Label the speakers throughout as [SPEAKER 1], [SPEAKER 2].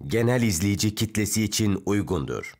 [SPEAKER 1] genel izleyici kitlesi için uygundur.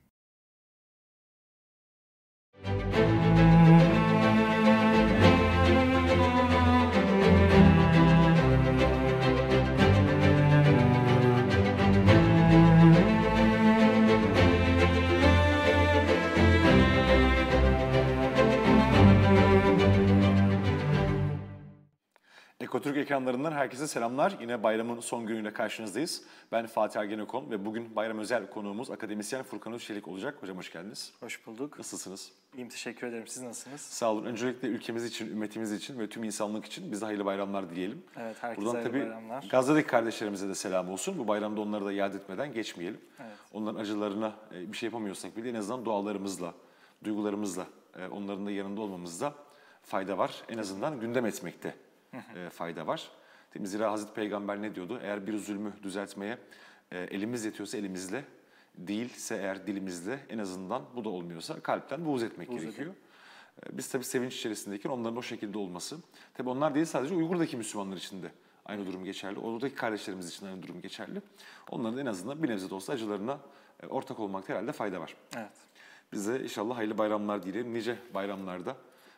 [SPEAKER 2] Ekotürk ekranlarından herkese selamlar. Yine bayramın son günüyle karşınızdayız. Ben Fatih Ergenekon ve bugün bayram özel konuğumuz akademisyen Furkan Özçelik olacak. Hocam hoş geldiniz.
[SPEAKER 3] Hoş bulduk.
[SPEAKER 2] Nasılsınız?
[SPEAKER 3] İyiyim, teşekkür ederim. Siz nasılsınız?
[SPEAKER 2] Sağ olun. Öncelikle ülkemiz için, ümmetimiz için ve tüm insanlık için bize hayırlı bayramlar dileyelim.
[SPEAKER 3] Evet, herkese
[SPEAKER 2] Buradan
[SPEAKER 3] hayırlı
[SPEAKER 2] tabii
[SPEAKER 3] bayramlar.
[SPEAKER 2] Gazze'deki kardeşlerimize de selam olsun. Bu bayramda onları da yad etmeden geçmeyelim.
[SPEAKER 3] Evet.
[SPEAKER 2] Onların acılarına bir şey yapamıyorsak bile en azından dualarımızla, duygularımızla onların da yanında olmamızda fayda var. En azından gündem etmekte fayda var. Zira Hazreti Peygamber ne diyordu? Eğer bir zulmü düzeltmeye elimiz yetiyorsa elimizle, değilse eğer dilimizle, en azından bu da olmuyorsa kalpten buğz etmek gerekiyor. Biz tabii sevinç içerisindeyken onların o şekilde olması. Tabii onlar değil, sadece Uygur'daki Müslümanlar için de aynı durum geçerli. Oradaki kardeşlerimiz için aynı durum geçerli. Onların en azından bir nebze de olsa acılarına ortak olmakta herhalde fayda var.
[SPEAKER 3] Evet.
[SPEAKER 2] Bize inşallah hayırlı bayramlar dileyelim. Nice bayramlarda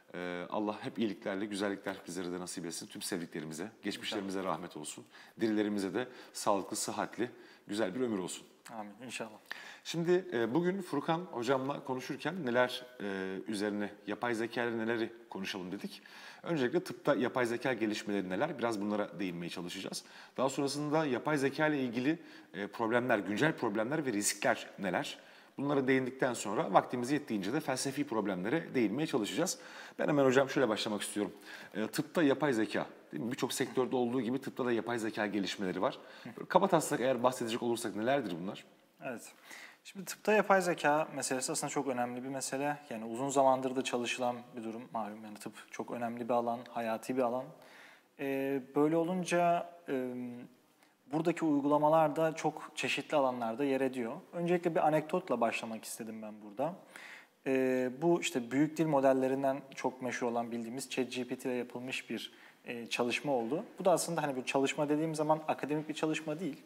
[SPEAKER 2] Allah hep iyiliklerle, güzellikler bizlere de nasip etsin. Tüm sevdiklerimize, geçmişlerimize rahmet olsun. Dirilerimize de sağlıklı, sıhhatli, güzel bir ömür olsun.
[SPEAKER 3] Amin inşallah.
[SPEAKER 2] Şimdi bugün Furkan hocamla konuşurken neler üzerine, yapay zeka ile neleri konuşalım dedik. Öncelikle tıpta yapay zeka gelişmeleri neler? Biraz bunlara değinmeye çalışacağız. Daha sonrasında yapay zeka ile ilgili problemler, güncel problemler ve riskler neler? Bunlara değindikten sonra vaktimiz yettiğince de felsefi problemlere değinmeye çalışacağız. Ben hemen hocam şöyle başlamak istiyorum. Tıpta yapay zeka, birçok sektörde olduğu gibi tıpta da yapay zeka gelişmeleri var. Kabataslak eğer bahsedecek olursak nelerdir bunlar?
[SPEAKER 3] Evet. Şimdi tıpta yapay zeka meselesi aslında çok önemli bir mesele. Yani uzun zamandır da çalışılan bir durum malum. Yani tıp çok önemli bir alan, hayati bir alan. Böyle olunca buradaki uygulamalar da çok çeşitli alanlarda yer ediyor. Öncelikle bir anekdotla başlamak istedim ben burada. Bu işte büyük dil modellerinden çok meşhur olan bildiğimiz ChatGPT ile yapılmış bir çalışma oldu. Bu da aslında hani bir çalışma dediğim zaman akademik bir çalışma değil.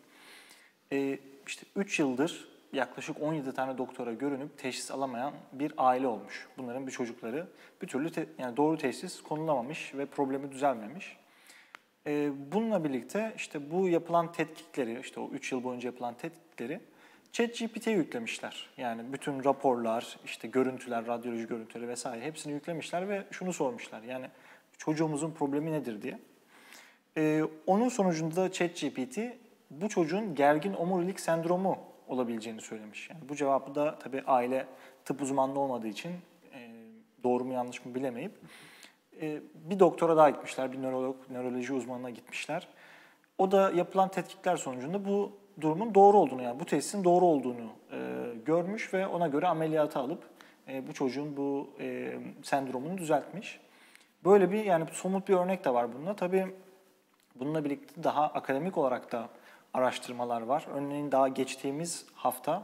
[SPEAKER 3] İşte 3 yıldır yaklaşık 17 tane doktora görünüp teşhis alamayan bir aile olmuş. Bunların bir çocukları bir türlü yani doğru teşhis konulamamış ve problemi düzelmemiş. Bununla birlikte işte bu yapılan tetkikleri, işte o 3 yıl boyunca yapılan tetkikleri ChatGPT'ye yüklemişler. Yani bütün raporlar, işte görüntüler, radyoloji görüntüleri vesaire hepsini yüklemişler ve şunu sormuşlar. Yani çocuğumuzun problemi nedir diye. Onun sonucunda da ChatGPT bu çocuğun gergin omurilik sendromu olabileceğini söylemiş. Yani bu cevabı da tabii aile tıp uzmanlığı olmadığı için doğru mu yanlış mı bilemeyip bir doktora daha gitmişler, bir nöroloji uzmanına gitmişler. O da yapılan tetkikler sonucunda bu durumun doğru olduğunu, yani bu teşhisin doğru olduğunu görmüş ve ona göre ameliyata alıp bu çocuğun bu sendromunu düzeltmiş. Böyle bir yani somut bir örnek de var bunda. Tabii bununla birlikte daha akademik olarak da araştırmalar var. Örneğin daha geçtiğimiz hafta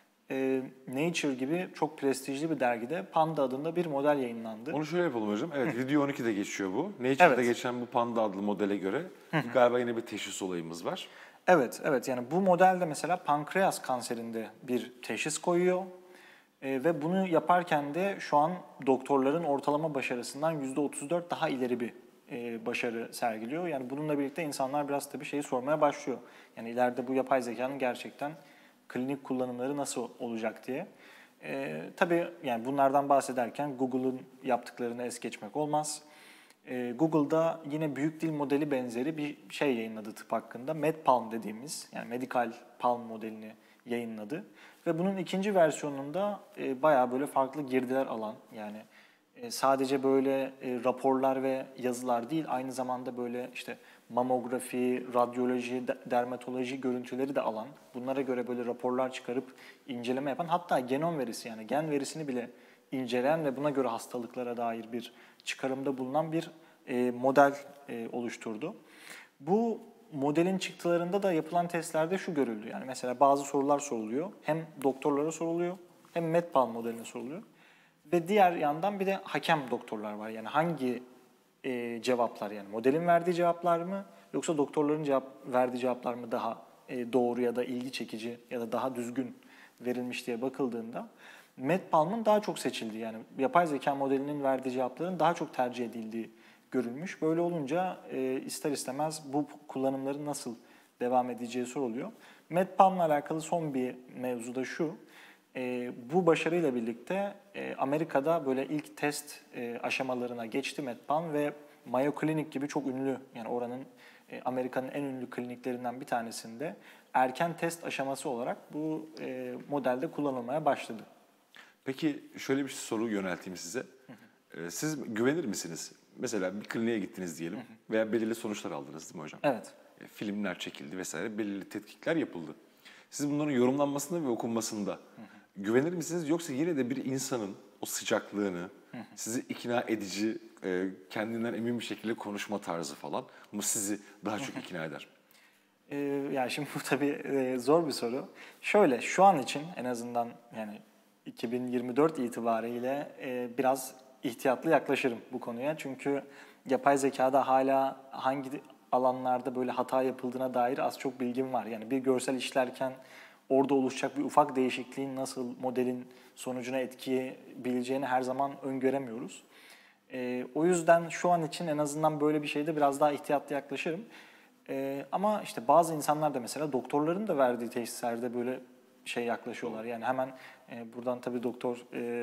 [SPEAKER 3] Nature gibi çok prestijli bir dergide Panda adında bir model yayınlandı.
[SPEAKER 2] Onu şöyle yapalım hocam. Evet, Video 12'de geçiyor bu. Nature'da geçen bu Panda adlı modele göre galiba yine bir teşhis olayımız var.
[SPEAKER 3] Evet. Yani bu modelde mesela pankreas kanserinde bir teşhis koyuyor. Ve bunu yaparken de şu an doktorların ortalama başarısından %34 daha ileri bir başarı sergiliyor. Yani bununla birlikte insanlar biraz tabii şeyi sormaya başlıyor. Yani ileride bu yapay zekanın gerçekten klinik kullanımları nasıl olacak diye. Tabii yani bunlardan bahsederken Google'ın yaptıklarını es geçmek olmaz. Google'da yine büyük dil modeli benzeri bir şey yayınladı tıp hakkında. MedPalm dediğimiz, yani Medical Palm modelini yayınladı. Ve bunun ikinci versiyonunda bayağı böyle farklı girdiler alan, yani sadece böyle raporlar ve yazılar değil, aynı zamanda böyle işte mamografi, radyoloji, dermatoloji görüntüleri de alan, bunlara göre böyle raporlar çıkarıp inceleme yapan, hatta genom verisi, yani gen verisini bile inceleyen ve buna göre hastalıklara dair bir çıkarımda bulunan bir model oluşturdu. Bu modelin çıktılarında da yapılan testlerde şu görüldü. Yani mesela bazı sorular soruluyor. Hem doktorlara soruluyor hem MedPalm modeline soruluyor. Ve diğer yandan bir de hakem doktorlar var. Yani hangi cevaplar, yani modelin verdiği cevaplar mı yoksa doktorların verdiği cevaplar mı daha doğru ya da ilgi çekici ya da daha düzgün verilmiş diye bakıldığında MedPalm'ın daha çok seçildiği, yani yapay zeka modelinin verdiği cevapların daha çok tercih edildiği görülmüş. Böyle olunca ister istemez bu kullanımların nasıl devam edeceği soruluyor. MedPalm'la alakalı son bir mevzu da şu: bu başarıyla birlikte Amerika'da böyle ilk test aşamalarına geçti MedPalm ve Mayo Clinic gibi çok ünlü, yani oranın Amerika'nın en ünlü kliniklerinden bir tanesinde erken test aşaması olarak bu modelde kullanılmaya başladı.
[SPEAKER 2] Peki şöyle bir soru yönelteyim size. Siz güvenir misiniz? Mesela bir kliniğe gittiniz diyelim veya belirli sonuçlar aldınız değil mi hocam?
[SPEAKER 3] Evet.
[SPEAKER 2] Filmler çekildi vesaire, belirli tetkikler yapıldı. Siz bunların yorumlanmasında ve okunmasında güvenir misiniz? Yoksa yine de bir insanın o sıcaklığını, sizi ikna edici, kendinden emin bir şekilde konuşma tarzı falan mı sizi daha çok ikna eder?
[SPEAKER 3] Yani şimdi bu tabii zor bir soru. Şöyle, şu an için en azından yani 2024 itibariyle biraz ihtiyatlı yaklaşırım bu konuya. Çünkü yapay zekada hala hangi alanlarda böyle hata yapıldığına dair az çok bilgim var. Yani bir görsel işlerken orada oluşacak bir ufak değişikliğin nasıl modelin sonucuna etkileyebileceğini her zaman öngöremiyoruz. O yüzden şu an için en azından böyle bir şeyde biraz daha ihtiyatlı yaklaşırım. Ama işte bazı insanlar da mesela doktorların da verdiği teşhislerde böyle şey yaklaşıyorlar. Yani hemen buradan tabii doktor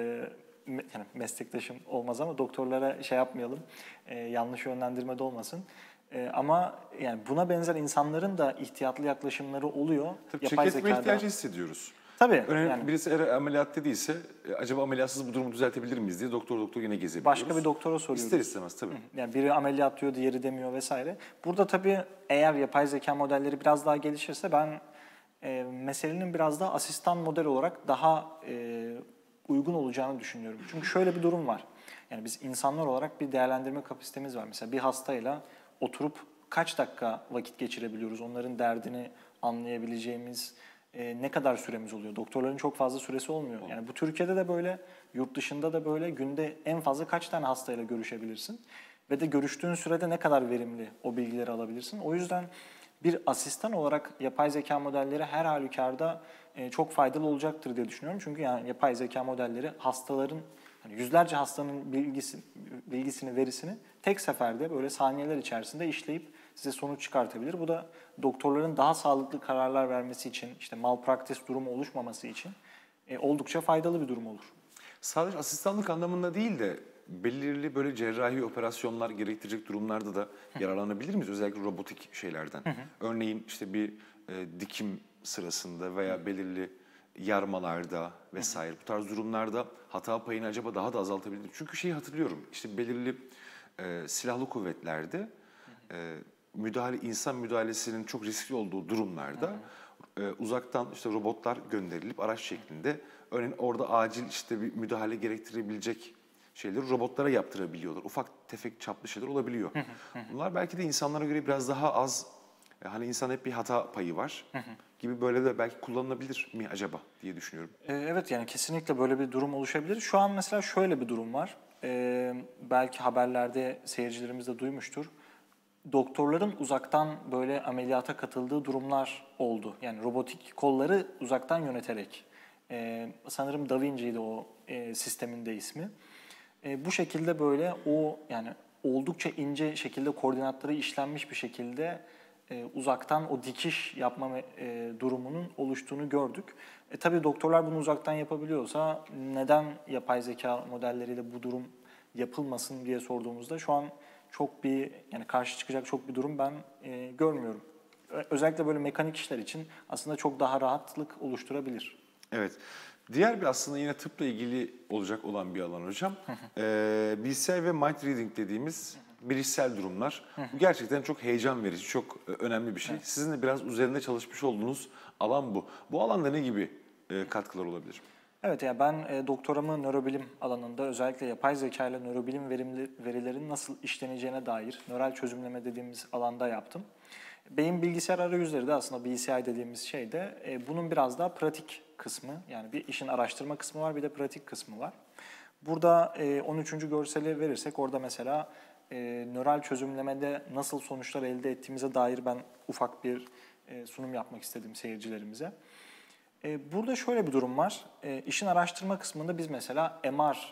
[SPEAKER 3] yani meslektaşım olmaz ama doktorlara şey yapmayalım, yanlış yönlendirme de olmasın. Ama yani buna benzer insanların da ihtiyatlı yaklaşımları oluyor.
[SPEAKER 2] Tabii
[SPEAKER 3] Yapay
[SPEAKER 2] check etme
[SPEAKER 3] zekada.
[SPEAKER 2] ihtiyacı hissediyoruz.
[SPEAKER 3] Tabii.
[SPEAKER 2] Örneğin
[SPEAKER 3] Yani
[SPEAKER 2] birisi eğer ameliyatta değilse acaba ameliyatsız bu durumu düzeltebilir miyiz diye doktor yine gezebiliyoruz.
[SPEAKER 3] başka bir doktora soruyoruz.
[SPEAKER 2] İster istemez tabii.
[SPEAKER 3] Yani biri ameliyat diyor, diğeri demiyor vesaire. Burada tabii eğer yapay zeka modelleri biraz daha gelişirse ben meselenin biraz daha asistan model olarak daha uygun olacağını düşünüyorum. Çünkü şöyle bir durum var. Yani biz insanlar olarak bir değerlendirme kapasitemiz var. Mesela bir hastayla oturup kaç dakika vakit geçirebiliyoruz? Onların derdini anlayabileceğimiz ne kadar süremiz oluyor? Doktorların çok fazla süresi olmuyor. Yani bu Türkiye'de de böyle, yurt dışında da böyle. Günde en fazla kaç tane hastayla görüşebilirsin? Ve de görüştüğün sürede ne kadar verimli o bilgileri alabilirsin? O yüzden bir asistan olarak yapay zeka modelleri her halükarda çok faydalı olacaktır diye düşünüyorum. Çünkü yani yapay zeka modelleri hastaların, hani yüzlerce hastanın bilgisini, verisini tek seferde böyle saniyeler içerisinde işleyip size sonuç çıkartabilir. Bu da doktorların daha sağlıklı kararlar vermesi için, işte malpraktis durumu oluşmaması için oldukça faydalı bir durum olur.
[SPEAKER 2] Sadece asistanlık anlamında değil de belirli böyle cerrahi operasyonlar gerektirecek durumlarda da yararlanabilir miyiz? Özellikle robotik şeylerden. Örneğin işte bir dikim sırasında veya belirli yarmalarda vesaire bu tarz durumlarda hata payını acaba daha da azaltabilir. Çünkü şeyi hatırlıyorum, işte belirli silahlı kuvvetlerde insan müdahalesinin çok riskli olduğu durumlarda uzaktan işte robotlar gönderilip araç şeklinde örneğin orada acil işte bir müdahale gerektirebilecek şeyleri robotlara yaptırabiliyorlar. Ufak tefek çaplı şeyler olabiliyor. Bunlar belki de insanlara göre biraz daha az, hani insan hep bir hata payı var gibi, böyle de belki kullanılabilir mi acaba diye düşünüyorum.
[SPEAKER 3] Evet, yani kesinlikle böyle bir durum oluşabilir. Şu an mesela şöyle bir durum var. Belki haberlerde seyircilerimiz de duymuştur. Doktorların uzaktan böyle ameliyata katıldığı durumlar oldu. Yani robotik kolları uzaktan yöneterek. Sanırım Da Vinci'ydi o sistemin de ismi. Bu şekilde böyle o yani oldukça ince şekilde koordinatları işlenmiş bir şekilde uzaktan o dikiş yapma durumunun oluştuğunu gördük. Tabii doktorlar bunu uzaktan yapabiliyorsa neden yapay zeka modelleriyle bu durum yapılmasın diye sorduğumuzda şu an çok bir, yani karşı çıkacak çok bir durum ben görmüyorum. Özellikle böyle mekanik işler için aslında çok daha rahatlık oluşturabilir.
[SPEAKER 2] Evet. Diğer bir aslında yine tıpla ilgili olacak olan bir alan hocam. Bilgisayar ve mind reading dediğimiz bilişsel durumlar. Bu gerçekten çok heyecan verici, çok önemli bir şey. Sizin de biraz üzerinde çalışmış olduğunuz alan bu. Bu alanda ne gibi katkılar olabilir?
[SPEAKER 3] Evet, yani ben doktoramı nörobilim alanında özellikle yapay zeka ile nörobilim verilerin nasıl işleneceğine dair nöral çözümleme dediğimiz alanda yaptım. Beyin bilgisayar arayüzleri de aslında BCI dediğimiz şey de bunun biraz daha pratik kısmı. Yani bir işin araştırma kısmı var, bir de pratik kısmı var. Burada 13. görseli verirsek orada mesela nöral çözümlemede nasıl sonuçlar elde ettiğimize dair ben ufak bir sunum yapmak istedim seyircilerimize. Burada şöyle bir durum var. İşin araştırma kısmında biz mesela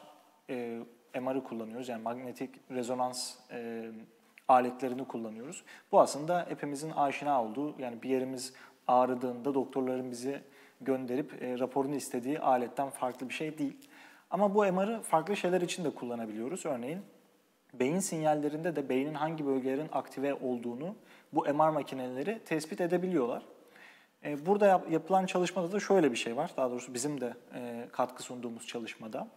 [SPEAKER 3] MR'ı kullanıyoruz. Yani manyetik rezonans aletlerini kullanıyoruz. Bu aslında hepimizin aşina olduğu, yani bir yerimiz ağrıdığında doktorların bizi gönderip raporunu istediği aletten farklı bir şey değil. Ama bu MR'ı farklı şeyler için de kullanabiliyoruz. Örneğin beyin sinyallerinde de beynin hangi bölgelerin aktive olduğunu bu MR makineleri tespit edebiliyorlar. Burada yapılan çalışmada da şöyle bir şey var. Daha doğrusu bizim de katkı sunduğumuz çalışmada.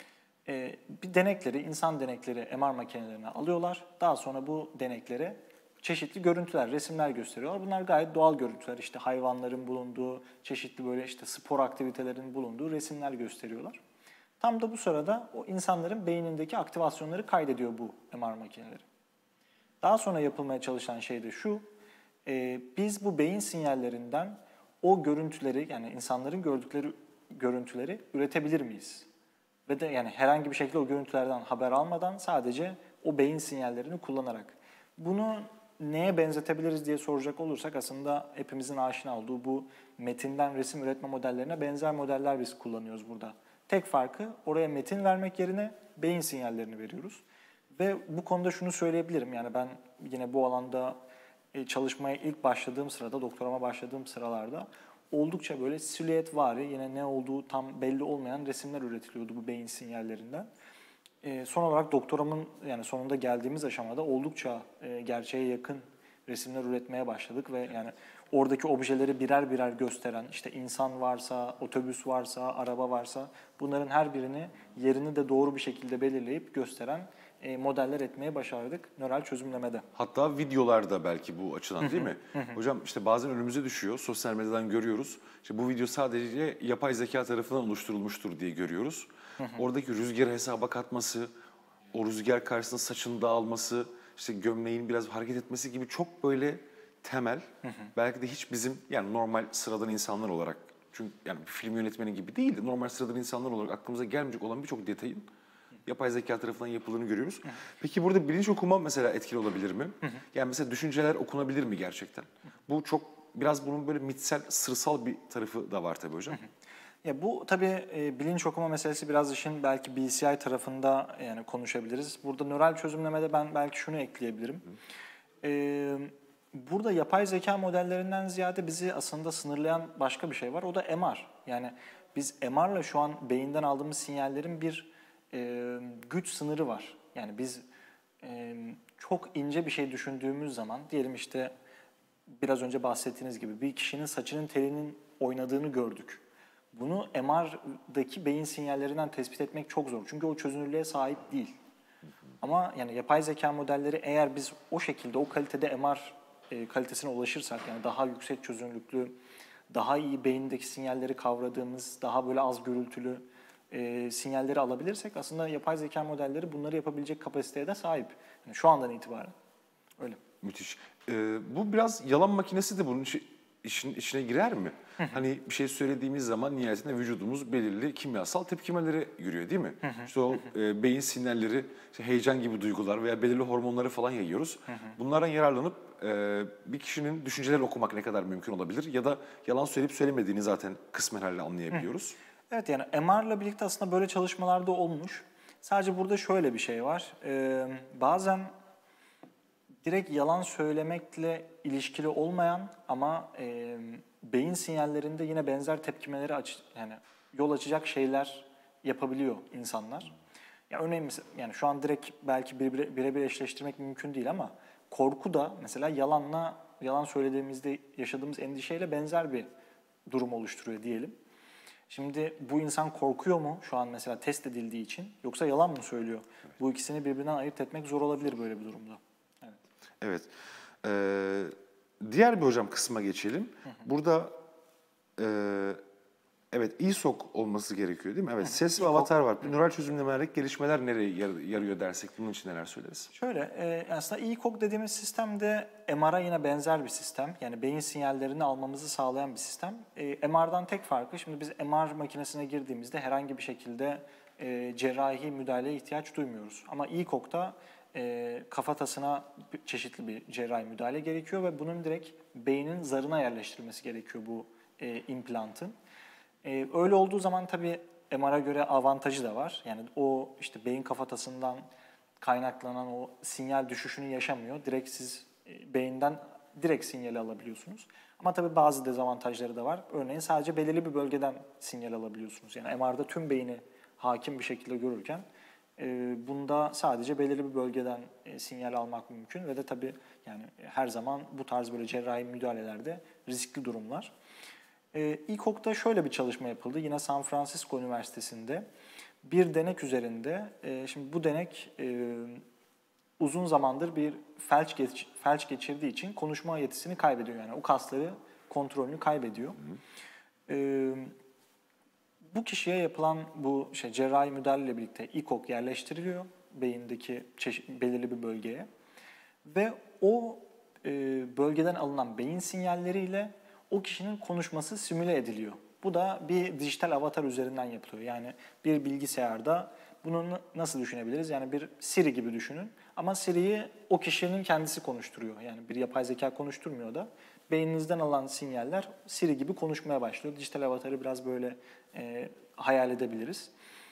[SPEAKER 3] Bir denekleri, insan denekleri MR makinelerine alıyorlar. Daha sonra bu deneklere çeşitli görüntüler, resimler gösteriyorlar. Bunlar gayet doğal görüntüler. İşte hayvanların bulunduğu, çeşitli böyle işte spor aktivitelerinin bulunduğu resimler gösteriyorlar. Tam da bu sırada o insanların beynindeki aktivasyonları kaydediyor bu MR makineleri. Daha sonra yapılmaya çalışılan şey de şu: biz bu beyin sinyallerinden o görüntüleri, yani insanların gördükleri görüntüleri üretebilir miyiz? Ve de yani herhangi bir şekilde o görüntülerden haber almadan sadece o beyin sinyallerini kullanarak. Bunu neye benzetebiliriz diye soracak olursak aslında hepimizin aşina olduğu bu metinden resim üretme modellerine benzer modeller biz kullanıyoruz burada. Tek farkı oraya metin vermek yerine beyin sinyallerini veriyoruz. Ve bu konuda şunu söyleyebilirim, yani ben yine bu alanda çalışmaya ilk başladığım sırada, doktorama başladığım sıralarda oldukça böyle silüetvari, yine ne olduğu tam belli olmayan resimler üretiliyordu bu beyin sinyallerinden. Son olarak doktoramın yani sonunda geldiğimiz aşamada oldukça gerçeğe yakın resimler üretmeye başladık ve yani oradaki objeleri birer birer gösteren, işte insan varsa, otobüs varsa, araba varsa bunların her birini yerini de doğru bir şekilde belirleyip gösteren modeller etmeye başardık nöral çözümlemede.
[SPEAKER 2] Hatta videolarda belki bu açıdan değil mi? Hocam işte bazen önümüze düşüyor, sosyal medyadan görüyoruz. İşte bu video sadece yapay zeka tarafından oluşturulmuştur diye görüyoruz. Oradaki rüzgarı hesaba katması, o rüzgar karşısında saçını dağılması, işte gömleğin biraz hareket etmesi gibi çok böyle temel, belki de hiç bizim yani normal sıradan insanlar olarak, çünkü yani bir film yönetmeni gibi değil de normal sıradan insanlar olarak aklımıza gelmeyecek olan birçok detayın yapay zeka tarafından yapıldığını görüyoruz. Peki burada bilinç okuma mesela etkili olabilir mi? Yani mesela düşünceler okunabilir mi gerçekten? Bu çok biraz bunun böyle mitsel, sırsal bir tarafı da var tabii hocam.
[SPEAKER 3] Ya bu tabii bilinç okuma meselesi biraz işin belki BCI tarafında yani konuşabiliriz. Burada nöral çözümlemede ben belki şunu ekleyebilirim. Burada yapay zeka modellerinden ziyade bizi aslında sınırlayan başka bir şey var. O da MR. Yani biz MR'la şu an beyinden aldığımız sinyallerin bir güç sınırı var. Yani biz çok ince bir şey düşündüğümüz zaman, diyelim işte biraz önce bahsettiğiniz gibi bir kişinin saçının telinin oynadığını gördük. Bunu MR'daki beyin sinyallerinden tespit etmek çok zor. Çünkü o çözünürlüğe sahip değil. Ama yani yapay zeka modelleri, eğer biz o şekilde, o kalitede MR kalitesine ulaşırsak, yani daha yüksek çözünürlüklü, daha iyi beyindeki sinyalleri kavradığımız, daha böyle az gürültülü sinyalleri alabilirsek aslında yapay zeka modelleri bunları yapabilecek kapasiteye de sahip. Yani şu andan itibaren öyle.
[SPEAKER 2] Müthiş. Bu biraz yalan makinesi de bunun işin içine girer mi? Hani bir şey söylediğimiz zaman nihayetinde vücudumuz belirli kimyasal tepkimelere yürüyor değil mi? İşte o beyin sinyalleri, işte heyecan gibi duygular veya belirli hormonları falan yayıyoruz. Bunlardan yararlanıp bir kişinin düşünceleri okumak ne kadar mümkün olabilir? Ya da yalan söyleyip söylemediğini zaten kısmen anlayabiliyoruz.
[SPEAKER 3] Evet, yani MR'la birlikte aslında böyle çalışmalar da olmuş. Sadece burada şöyle bir şey var. Bazen direkt yalan söylemekle ilişkili olmayan ama beyin sinyallerinde yine benzer tepkimeleri yani yol açacak şeyler yapabiliyor insanlar. Ya örneğin yani şu an direkt belki birebir eşleştirmek mümkün değil ama korku da mesela yalan söylediğimizde yaşadığımız endişeyle benzer bir durum oluşturuyor diyelim. Şimdi bu insan korkuyor mu şu an mesela test edildiği için, yoksa yalan mı söylüyor? Evet. Bu ikisini birbirinden ayırt etmek zor olabilir böyle bir durumda. Evet.
[SPEAKER 2] Evet. Diğer bir hocam kısma geçelim. Burada evet İSOC olması gerekiyor değil mi? Evet, ses ve avatar var. Nöral çözümlemelerdeki gelişmeler nereye yarıyor dersek bunun için neler söyleriz?
[SPEAKER 3] Şöyle, aslında ECOG dediğimiz sistem de MR'a yine benzer bir sistem. Yani beyin sinyallerini almamızı sağlayan bir sistem. MR'dan tek farkı, şimdi biz MR makinesine girdiğimizde herhangi bir şekilde cerrahi müdahaleye ihtiyaç duymuyoruz. Ama ECOG'da kafatasına çeşitli bir cerrahi müdahale gerekiyor ve bunun direkt beynin zarına yerleştirilmesi gerekiyor bu implantın. Öyle olduğu zaman tabii MR'a göre avantajı da var. Yani o işte beyin kafatasından kaynaklanan o sinyal düşüşünü yaşamıyor. Direkt siz beyinden direkt sinyali alabiliyorsunuz. Ama tabii bazı dezavantajları da var. Örneğin sadece belirli bir bölgeden sinyal alabiliyorsunuz. Yani MR'da tüm beyni hakim bir şekilde görürken bunda sadece belirli bir bölgeden sinyal almak mümkün ve de tabii yani her zaman bu tarz böyle cerrahi müdahalelerde riskli durumlar. İKOK'ta şöyle bir çalışma yapıldı. Yine San Francisco Üniversitesi'nde bir denek üzerinde. Şimdi bu denek uzun zamandır bir felç geçirdiği için konuşma yetisini kaybediyor. Yani o kasları kontrolünü kaybediyor. Bu kişiye yapılan bu cerrahi müdahaleyle birlikte İKOK yerleştiriliyor beyindeki belirli bir bölgeye ve o bölgeden alınan beyin sinyalleriyle o kişinin konuşması simüle ediliyor. Bu da bir dijital avatar üzerinden yapılıyor. Yani bir bilgisayarda bunu nasıl düşünebiliriz? Yani bir Siri gibi düşünün. Ama Siri'yi o kişinin kendisi konuşturuyor. Yani bir yapay zeka konuşturmuyor da. Beyninizden alan sinyaller Siri gibi konuşmaya başlıyor. Dijital avatarı biraz böyle hayal edebiliriz.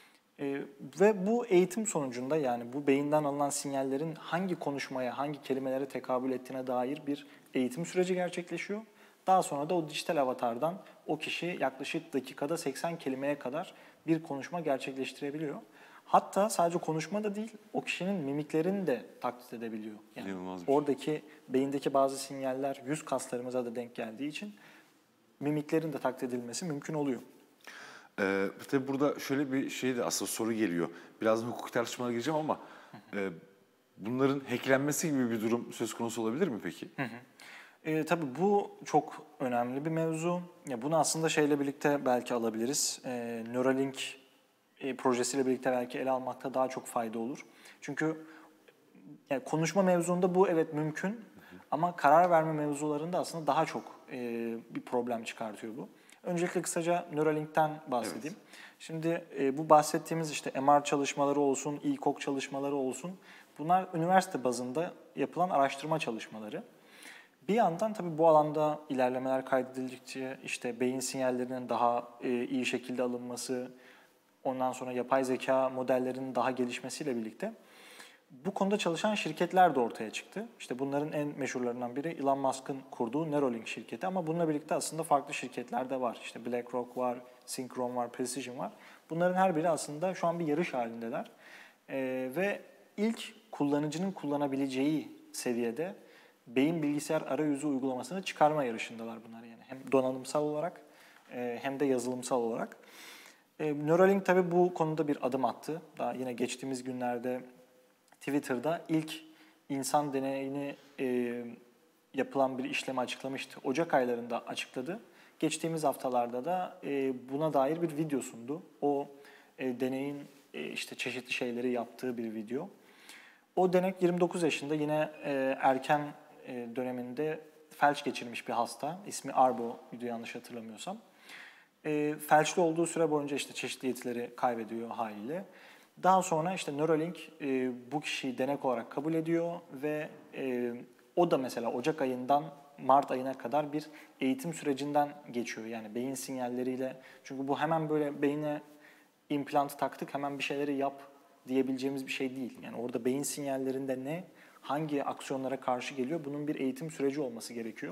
[SPEAKER 3] Ve bu eğitim sonucunda yani bu beyinden alınan sinyallerin hangi konuşmaya, hangi kelimelere tekabül ettiğine dair bir eğitim süreci gerçekleşiyor. Daha sonra da o dijital avatardan o kişi yaklaşık dakikada 80 kelimeye kadar bir konuşma gerçekleştirebiliyor. Hatta sadece konuşma da değil, o kişinin mimiklerini de taklit edebiliyor. Yani oradaki beyindeki bazı sinyaller yüz kaslarımıza da denk geldiği için mimiklerin de taklit edilmesi mümkün oluyor.
[SPEAKER 2] Tabii burada şöyle bir şey de aslında soru geliyor. Biraz hukuki tartışmalara gireceğim ama bunların hacklenmesi gibi bir durum söz konusu olabilir mi peki?
[SPEAKER 3] Tabii bu çok önemli bir mevzu. Ya bunu aslında şeyle birlikte belki alabiliriz. Neuralink projesiyle birlikte belki ele almakta daha çok fayda olur. Çünkü yani konuşma mevzuunda bu evet mümkün ama karar verme mevzularında aslında daha çok bir problem çıkartıyor bu. Öncelikle kısaca Neuralink'ten bahsedeyim. Evet. Şimdi bu bahsettiğimiz işte MR çalışmaları olsun, İKOK çalışmaları olsun bunlar üniversite bazında yapılan araştırma çalışmaları. Bir yandan tabii bu alanda ilerlemeler kaydedildikçe işte beyin sinyallerinin daha iyi şekilde alınması, ondan sonra yapay zeka modellerinin daha gelişmesiyle birlikte bu konuda çalışan şirketler de ortaya çıktı. İşte bunların en meşhurlarından biri Elon Musk'ın kurduğu Neuralink şirketi ama bununla birlikte aslında farklı şirketler de var. İşte BlackRock var, Synchron var, Precision var. Bunların her biri aslında şu an bir yarış halindeler. Ve ilk kullanıcının kullanabileceği seviyede beyin bilgisayar arayüzü uygulamasını çıkarma yarışındalar bunlar yani. Hem donanımsal olarak hem de yazılımsal olarak. Neuralink tabii bu konuda bir adım attı. Daha yine geçtiğimiz günlerde Twitter'da ilk insan deneyini yapılan bir işlemi açıklamıştı. Ocak aylarında açıkladı. Geçtiğimiz haftalarda da buna dair bir video sundu. O deneyin işte çeşitli şeyleri yaptığı bir video. O denek 29 yaşında yine erken döneminde felç geçirmiş bir hasta. İsmi Arbo'ydu yanlış hatırlamıyorsam. Felçli olduğu süre boyunca işte çeşitli yetileri kaybediyor haliyle. Daha sonra işte Neuralink bu kişiyi denek olarak kabul ediyor ve o da mesela Ocak ayından Mart ayına kadar bir eğitim sürecinden geçiyor. Yani beyin sinyalleriyle. Çünkü bu hemen böyle beyine implantı taktık hemen bir şeyleri yap diyebileceğimiz bir şey değil. Yani orada beyin sinyallerinde ne, hangi aksiyonlara karşı geliyor bunun bir eğitim süreci olması gerekiyor.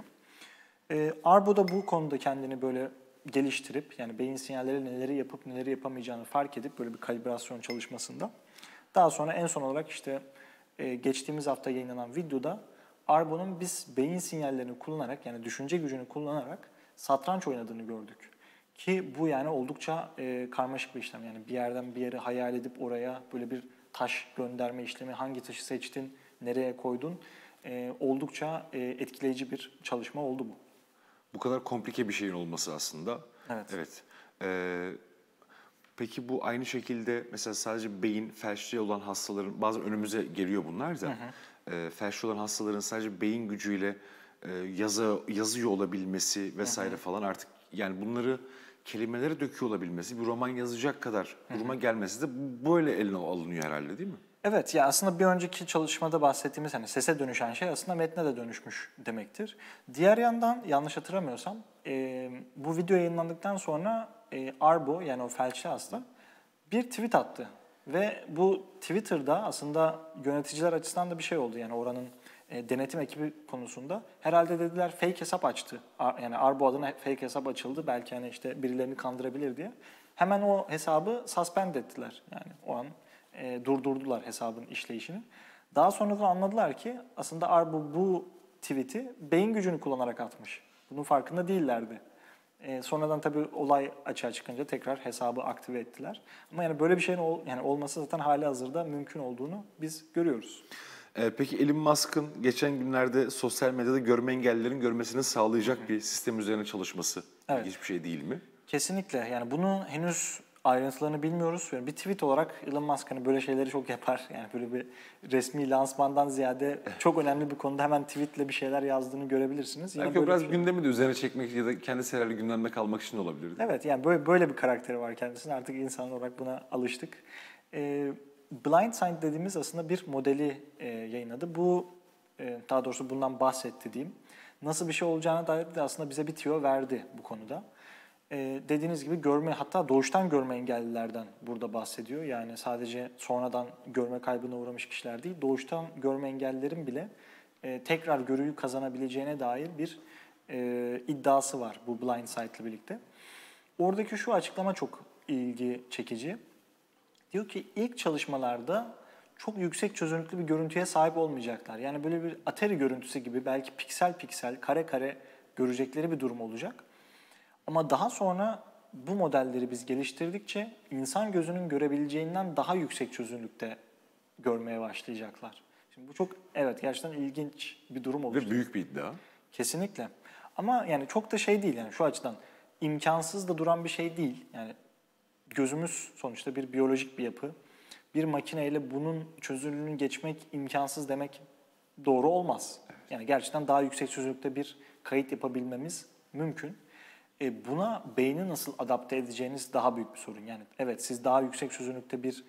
[SPEAKER 3] Arbo da bu konuda kendini böyle geliştirip yani beyin sinyalleri neleri yapıp neleri yapamayacağını fark edip böyle bir kalibrasyon çalışmasında. Daha sonra en son olarak işte geçtiğimiz hafta yayınlanan videoda Arbo'nun biz beyin sinyallerini kullanarak yani düşünce gücünü kullanarak satranç oynadığını gördük. Ki bu yani oldukça karmaşık bir işlem. Yani bir yerden bir yere hayal edip oraya böyle bir taş gönderme işlemi, hangi taşı seçtin, nereye koydun oldukça etkileyici bir çalışma oldu bu.
[SPEAKER 2] Bu kadar komplike bir şeyin olması aslında.
[SPEAKER 3] Evet.
[SPEAKER 2] Peki bu aynı şekilde mesela sadece beyin felçli olan hastaların, bazen önümüze geliyor bunlar da, felçli olan hastaların sadece beyin gücüyle yazıyor olabilmesi vesaire falan artık yani bunları kelimelere döküyor olabilmesi, bir roman yazacak kadar duruma gelmesi de böyle eline alınıyor herhalde değil mi?
[SPEAKER 3] Evet, ya aslında bir önceki çalışmada bahsettiğimiz hani sese dönüşen şey aslında metne de dönüşmüş demektir. Diğer yandan yanlış hatırlamıyorsam bu video yayınlandıktan sonra Arbo yani o felçli hasta bir tweet attı. Ve bu Twitter'da aslında yöneticiler açısından da bir şey oldu yani oranın denetim ekibi konusunda. Herhalde dediler fake hesap açtı. Yani Arbo adına fake hesap açıldı belki hani işte birilerini kandırabilir diye. Hemen o hesabı suspend ettiler yani o an. Durdurdular hesabın işleyişini. Daha sonra da anladılar ki aslında Arbo bu tweet'i beyin gücünü kullanarak atmış. Bunun farkında değillerdi. Sonradan tabii olay açığa çıkınca tekrar hesabı aktive ettiler. Ama yani böyle bir şeyin yani olması zaten hali hazırda mümkün olduğunu biz görüyoruz.
[SPEAKER 2] Peki Elon Musk'ın geçen günlerde sosyal medyada görme engellilerin görmesini sağlayacak bir sistem üzerine çalışması ilginç bir şey değil mi?
[SPEAKER 3] Kesinlikle. Yani bunu henüz ayrıntılarını bilmiyoruz. Yani bir tweet olarak Elon Musk hani böyle şeyleri çok yapar. Yani böyle bir resmi lansmandan ziyade çok önemli bir konuda hemen tweetle bir şeyler yazdığını görebilirsiniz. Yine
[SPEAKER 2] Belki o biraz
[SPEAKER 3] şey...
[SPEAKER 2] gündemi de üzerine çekmek ya da kendisi herhalde gündemde kalmak için olabilir.
[SPEAKER 3] Evet yani böyle bir karakteri var kendisinin. Artık insan olarak buna alıştık. Blindsight dediğimiz aslında bir modeli yayınladı. Bu daha doğrusu bundan bahsetti diyeyim. Nasıl bir şey olacağına dair de aslında bize bir tüyo verdi bu konuda. Dediğiniz gibi görme hatta doğuştan görme engellilerden burada bahsediyor. Yani sadece sonradan görme kaybına uğramış kişiler değil, doğuştan görme engellilerin bile tekrar görüyü kazanabileceğine dair bir iddiası var bu Blindsight'la birlikte. Oradaki şu açıklama çok ilgi çekici. Diyor ki ilk çalışmalarda çok yüksek çözünürlüklü bir görüntüye sahip olmayacaklar. Yani böyle bir Atari görüntüsü gibi belki piksel piksel, kare kare görecekleri bir durum olacak. Ama daha sonra bu modelleri biz geliştirdikçe insan gözünün görebileceğinden daha yüksek çözünürlükte görmeye başlayacaklar. Şimdi bu çok gerçekten ilginç bir durum oluştu.
[SPEAKER 2] Ve büyük bir iddia.
[SPEAKER 3] Kesinlikle. Ama yani çok da şey değil yani şu açıdan imkansız da duran bir şey değil. Yani gözümüz sonuçta bir biyolojik bir yapı. Bir makineyle bunun çözünürlüğünü geçmek imkansız demek doğru olmaz. Yani gerçekten daha yüksek çözünürlükte bir kayıt yapabilmemiz mümkün. Buna beyni nasıl adapte edeceğiniz daha büyük bir sorun. Yani evet siz daha yüksek çözünürlükte bir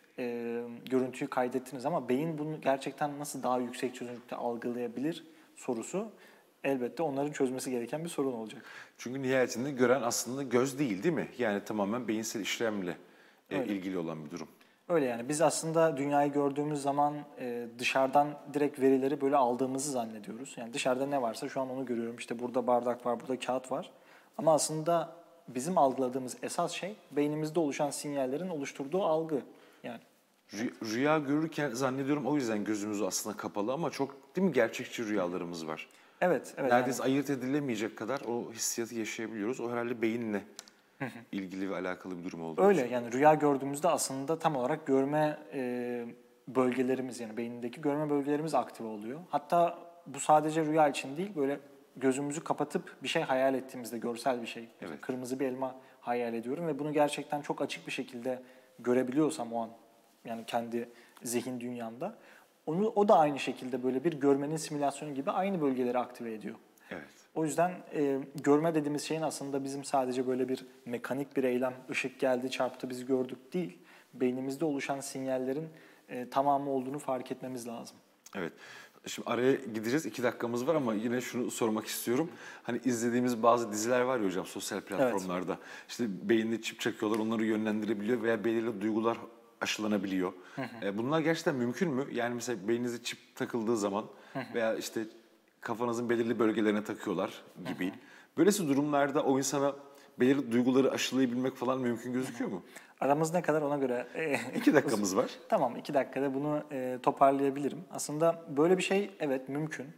[SPEAKER 3] görüntüyü kaydettiniz ama beyin bunu gerçekten nasıl daha yüksek çözünürlükte algılayabilir sorusu elbette onların çözmesi gereken bir sorun olacak.
[SPEAKER 2] Çünkü nihayetinde gören aslında göz değil mi? Yani tamamen beyinsel işlemle ilgili olan bir durum.
[SPEAKER 3] Öyle yani biz aslında dünyayı gördüğümüz zaman dışarıdan direkt verileri böyle aldığımızı zannediyoruz. Yani dışarıda ne varsa şu an onu görüyorum. İşte burada bardak var, burada kağıt var. Ama aslında bizim algıladığımız esas şey beynimizde oluşan sinyallerin oluşturduğu algı. Yani
[SPEAKER 2] rüya görürken zannediyorum o yüzden gözümüz aslında kapalı ama çok değil mi gerçekçi rüyalarımız var.
[SPEAKER 3] Evet.
[SPEAKER 2] Neredeyse ayırt edilemeyecek kadar o hissiyatı yaşayabiliyoruz. O herhalde beyinle ilgili ve alakalı bir durum olduğu
[SPEAKER 3] öyle
[SPEAKER 2] için.
[SPEAKER 3] yani rüya gördüğümüzde aslında tam olarak görme bölgelerimiz yani beynindeki görme bölgelerimiz aktive oluyor. Hatta bu sadece rüya için değil böyle gözümüzü kapatıp bir şey hayal ettiğimizde görsel bir şey.
[SPEAKER 2] Evet.
[SPEAKER 3] Kırmızı bir elma hayal ediyorum ve bunu gerçekten çok açık bir şekilde görebiliyorsam o an yani kendi zihin dünyamda o da aynı şekilde böyle bir görmenin simülasyonu gibi aynı bölgeleri aktive ediyor.
[SPEAKER 2] Evet.
[SPEAKER 3] O yüzden görme dediğimiz şeyin aslında bizim sadece böyle bir mekanik bir eylem, ışık geldi, çarptı, biz gördük değil. Beynimizde oluşan sinyallerin tamamı olduğunu fark etmemiz lazım.
[SPEAKER 2] Evet. Şimdi araya gideceğiz. 2 dakikamız var ama yine şunu sormak istiyorum. Hani izlediğimiz bazı diziler var ya hocam sosyal platformlarda. Evet. İşte beyinde çip çakıyorlar, onları yönlendirebiliyor veya belirli duygular aşılanabiliyor. Bunlar gerçekten mümkün mü? Yani mesela beyninize çip takıldığı zaman veya işte kafanızın belirli bölgelerine takıyorlar gibi. Böylesi durumlarda o insana belirli duyguları aşılayabilmek falan mümkün gözüküyor mu?
[SPEAKER 3] Aramız ne kadar ona göre...
[SPEAKER 2] 2 dakikamız var.
[SPEAKER 3] Tamam 2 dakikada bunu toparlayabilirim. Aslında böyle bir şey evet mümkün.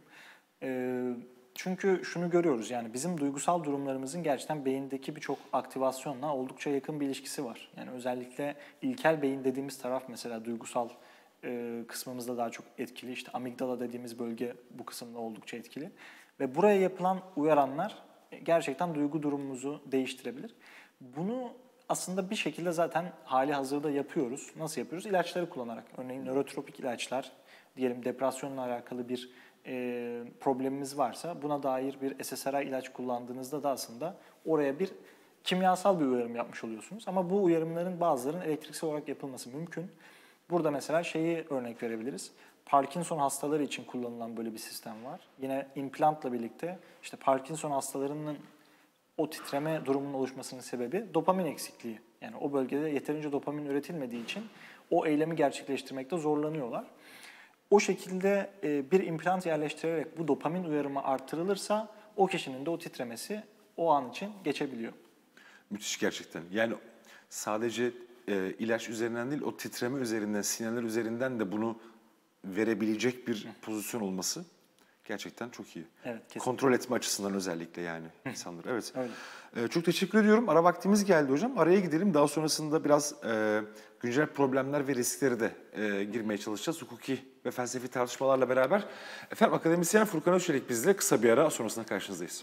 [SPEAKER 3] Çünkü şunu görüyoruz yani bizim duygusal durumlarımızın gerçekten beyindeki birçok aktivasyonla oldukça yakın bir ilişkisi var. Yani özellikle ilkel beyin dediğimiz taraf mesela duygusal kısmımızda daha çok etkili. İşte amigdala dediğimiz bölge bu kısımda oldukça etkili. Ve buraya yapılan uyaranlar gerçekten duygu durumumuzu değiştirebilir. Bunu aslında bir şekilde zaten hali hazırda yapıyoruz. Nasıl yapıyoruz? İlaçları kullanarak. Örneğin nörotropik ilaçlar, diyelim depresyonla alakalı bir problemimiz varsa buna dair bir SSRI ilaç kullandığınızda da aslında oraya bir kimyasal bir uyarım yapmış oluyorsunuz. Ama bu uyarımların bazılarının elektriksel olarak yapılması mümkün. Burada mesela şeyi örnek verebiliriz. Parkinson hastaları için kullanılan böyle bir sistem var. Yine implantla birlikte işte Parkinson hastalarının o titreme durumunun oluşmasının sebebi dopamin eksikliği. Yani o bölgede yeterince dopamin üretilmediği için o eylemi gerçekleştirmekte zorlanıyorlar. O şekilde bir implant yerleştirerek bu dopamin uyarımı artırılırsa o kişinin de o titremesi o an için geçebiliyor.
[SPEAKER 2] Müthiş gerçekten. Yani sadece ilaç üzerinden değil, o titreme üzerinden, sinyaller üzerinden de bunu verebilecek bir pozisyon olması gerçekten çok iyi.
[SPEAKER 3] Evet, kesinlikle.
[SPEAKER 2] Kontrol etme açısından özellikle yani insanlar. Evet.
[SPEAKER 3] Öyle.
[SPEAKER 2] Çok teşekkür ediyorum. Ara vaktimiz geldi hocam. Araya gidelim. Daha sonrasında biraz güncel problemler ve riskleri de girmeye çalışacağız. Hukuki ve felsefi tartışmalarla beraber. Efendim akademisyen Furkan Özçelik bizle, kısa bir ara sonrasında karşınızdayız.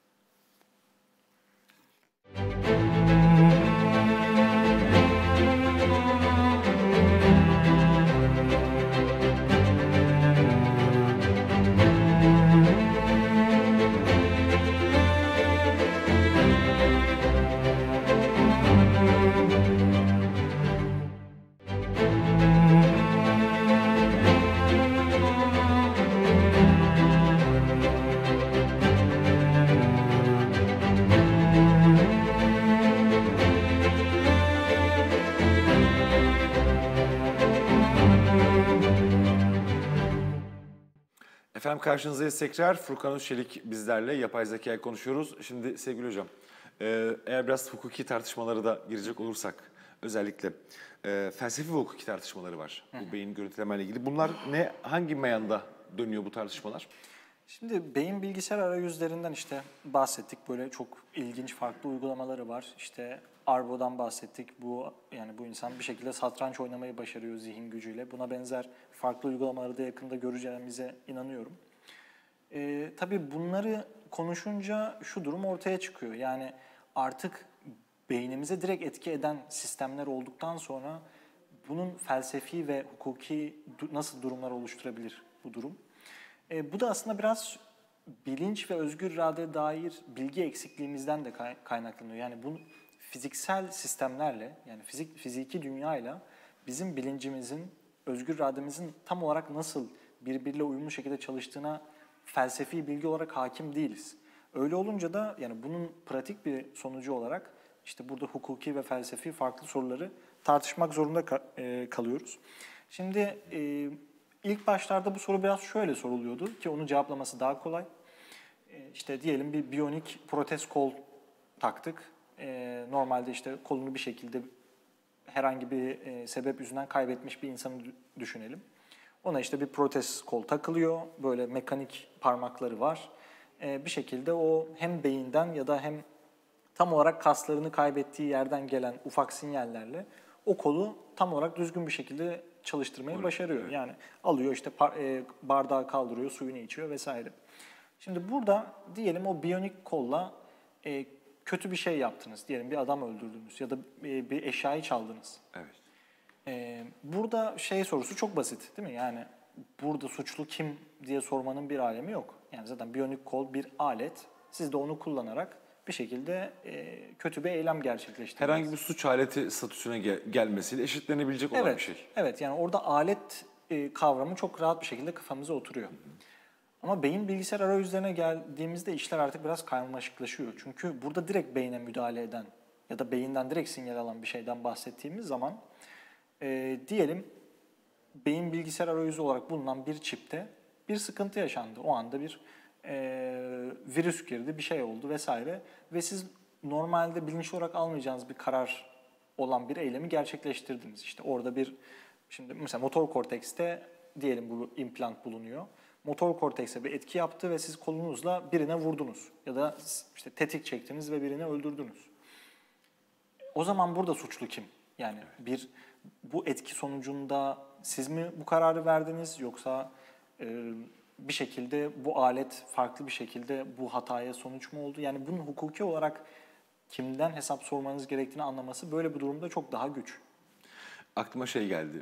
[SPEAKER 2] Efendim karşınızdayız tekrar. Furkan Özçelik bizlerle, yapay zekayı konuşuyoruz. Şimdi sevgili hocam, eğer biraz hukuki tartışmalara da girecek olursak, özellikle felsefi ve hukuki tartışmaları var bu beyin görüntülemeyle ilgili. Bunlar hangi meyanda dönüyor bu tartışmalar?
[SPEAKER 3] Şimdi beyin bilgisayar arayüzlerinden işte bahsettik. Böyle çok ilginç farklı uygulamaları var. İşte Arbo'dan bahsettik. Bu insan bir şekilde satranç oynamayı başarıyor zihin gücüyle. Buna benzer farklı uygulamaları da yakında göreceğimize inanıyorum. Tabii bunları konuşunca şu durum ortaya çıkıyor. Yani artık beynimize direkt etki eden sistemler olduktan sonra bunun felsefi ve hukuki nasıl durumlar oluşturabilir bu durum? Bu da aslında biraz bilinç ve özgür iradeye dair bilgi eksikliğimizden de kaynaklanıyor. Yani bu fiziksel sistemlerle, yani fiziki dünyayla bizim bilincimizin, özgür irademizin tam olarak nasıl birbiriyle uyumlu şekilde çalıştığına felsefi bilgi olarak hakim değiliz. Öyle olunca da yani bunun pratik bir sonucu olarak işte burada hukuki ve felsefi farklı soruları tartışmak zorunda kalıyoruz. Şimdi İlk başlarda bu soru biraz şöyle soruluyordu ki onun cevaplaması daha kolay. İşte diyelim bir biyonik protez kol taktık. Normalde işte kolunu bir şekilde herhangi bir sebep yüzünden kaybetmiş bir insanı düşünelim. Ona işte bir protez kol takılıyor. Böyle mekanik parmakları var. Bir şekilde o hem beyinden ya da hem tam olarak kaslarını kaybettiği yerden gelen ufak sinyallerle o kolu tam olarak düzgün bir şekilde çalıştırmayı başarıyor. Evet. Yani alıyor işte bardağı kaldırıyor, suyunu içiyor vesaire. Şimdi burada diyelim o biyonik kolla kötü bir şey yaptınız. Diyelim bir adam öldürdünüz ya da bir eşyayı çaldınız.
[SPEAKER 2] Evet.
[SPEAKER 3] Burada sorusu çok basit değil mi? Yani burada suçlu kim diye sormanın bir alemi yok. Yani zaten biyonik kol bir alet. Siz de onu kullanarak bir şekilde kötü bir eylem gerçekleştiriyorsunuz.
[SPEAKER 2] Herhangi bir suç aleti statüsüne gelmesiyle eşitlenebilecek olan bir şey.
[SPEAKER 3] Evet, yani orada alet kavramı çok rahat bir şekilde kafamıza oturuyor. Ama beyin bilgisayar arayüzlerine geldiğimizde işler artık biraz karmaşıklaşıyor. Çünkü burada direkt beyne müdahale eden ya da beyinden direkt sinyal alan bir şeyden bahsettiğimiz zaman diyelim beyin bilgisayar arayüzü olarak bulunan bir çipte bir sıkıntı yaşandı. O anda bir virüs girdi, bir şey oldu vesaire ve siz normalde bilinçli olarak almayacağınız bir karar olan bir eylemi gerçekleştirdiniz. İşte orada şimdi mesela motor kortekste diyelim bu implant bulunuyor. Motor kortekse bir etki yaptı ve siz kolunuzla birine vurdunuz ya da işte tetik çektiniz ve birini öldürdünüz. O zaman burada suçlu kim? Yani bu etki sonucunda siz mi bu kararı verdiniz yoksa bir şekilde bu alet farklı bir şekilde bu hataya sonuç mu oldu? Yani bunun hukuki olarak kimden hesap sormanız gerektiğini anlaması böyle bir durumda çok daha güç.
[SPEAKER 2] Aklıma geldi.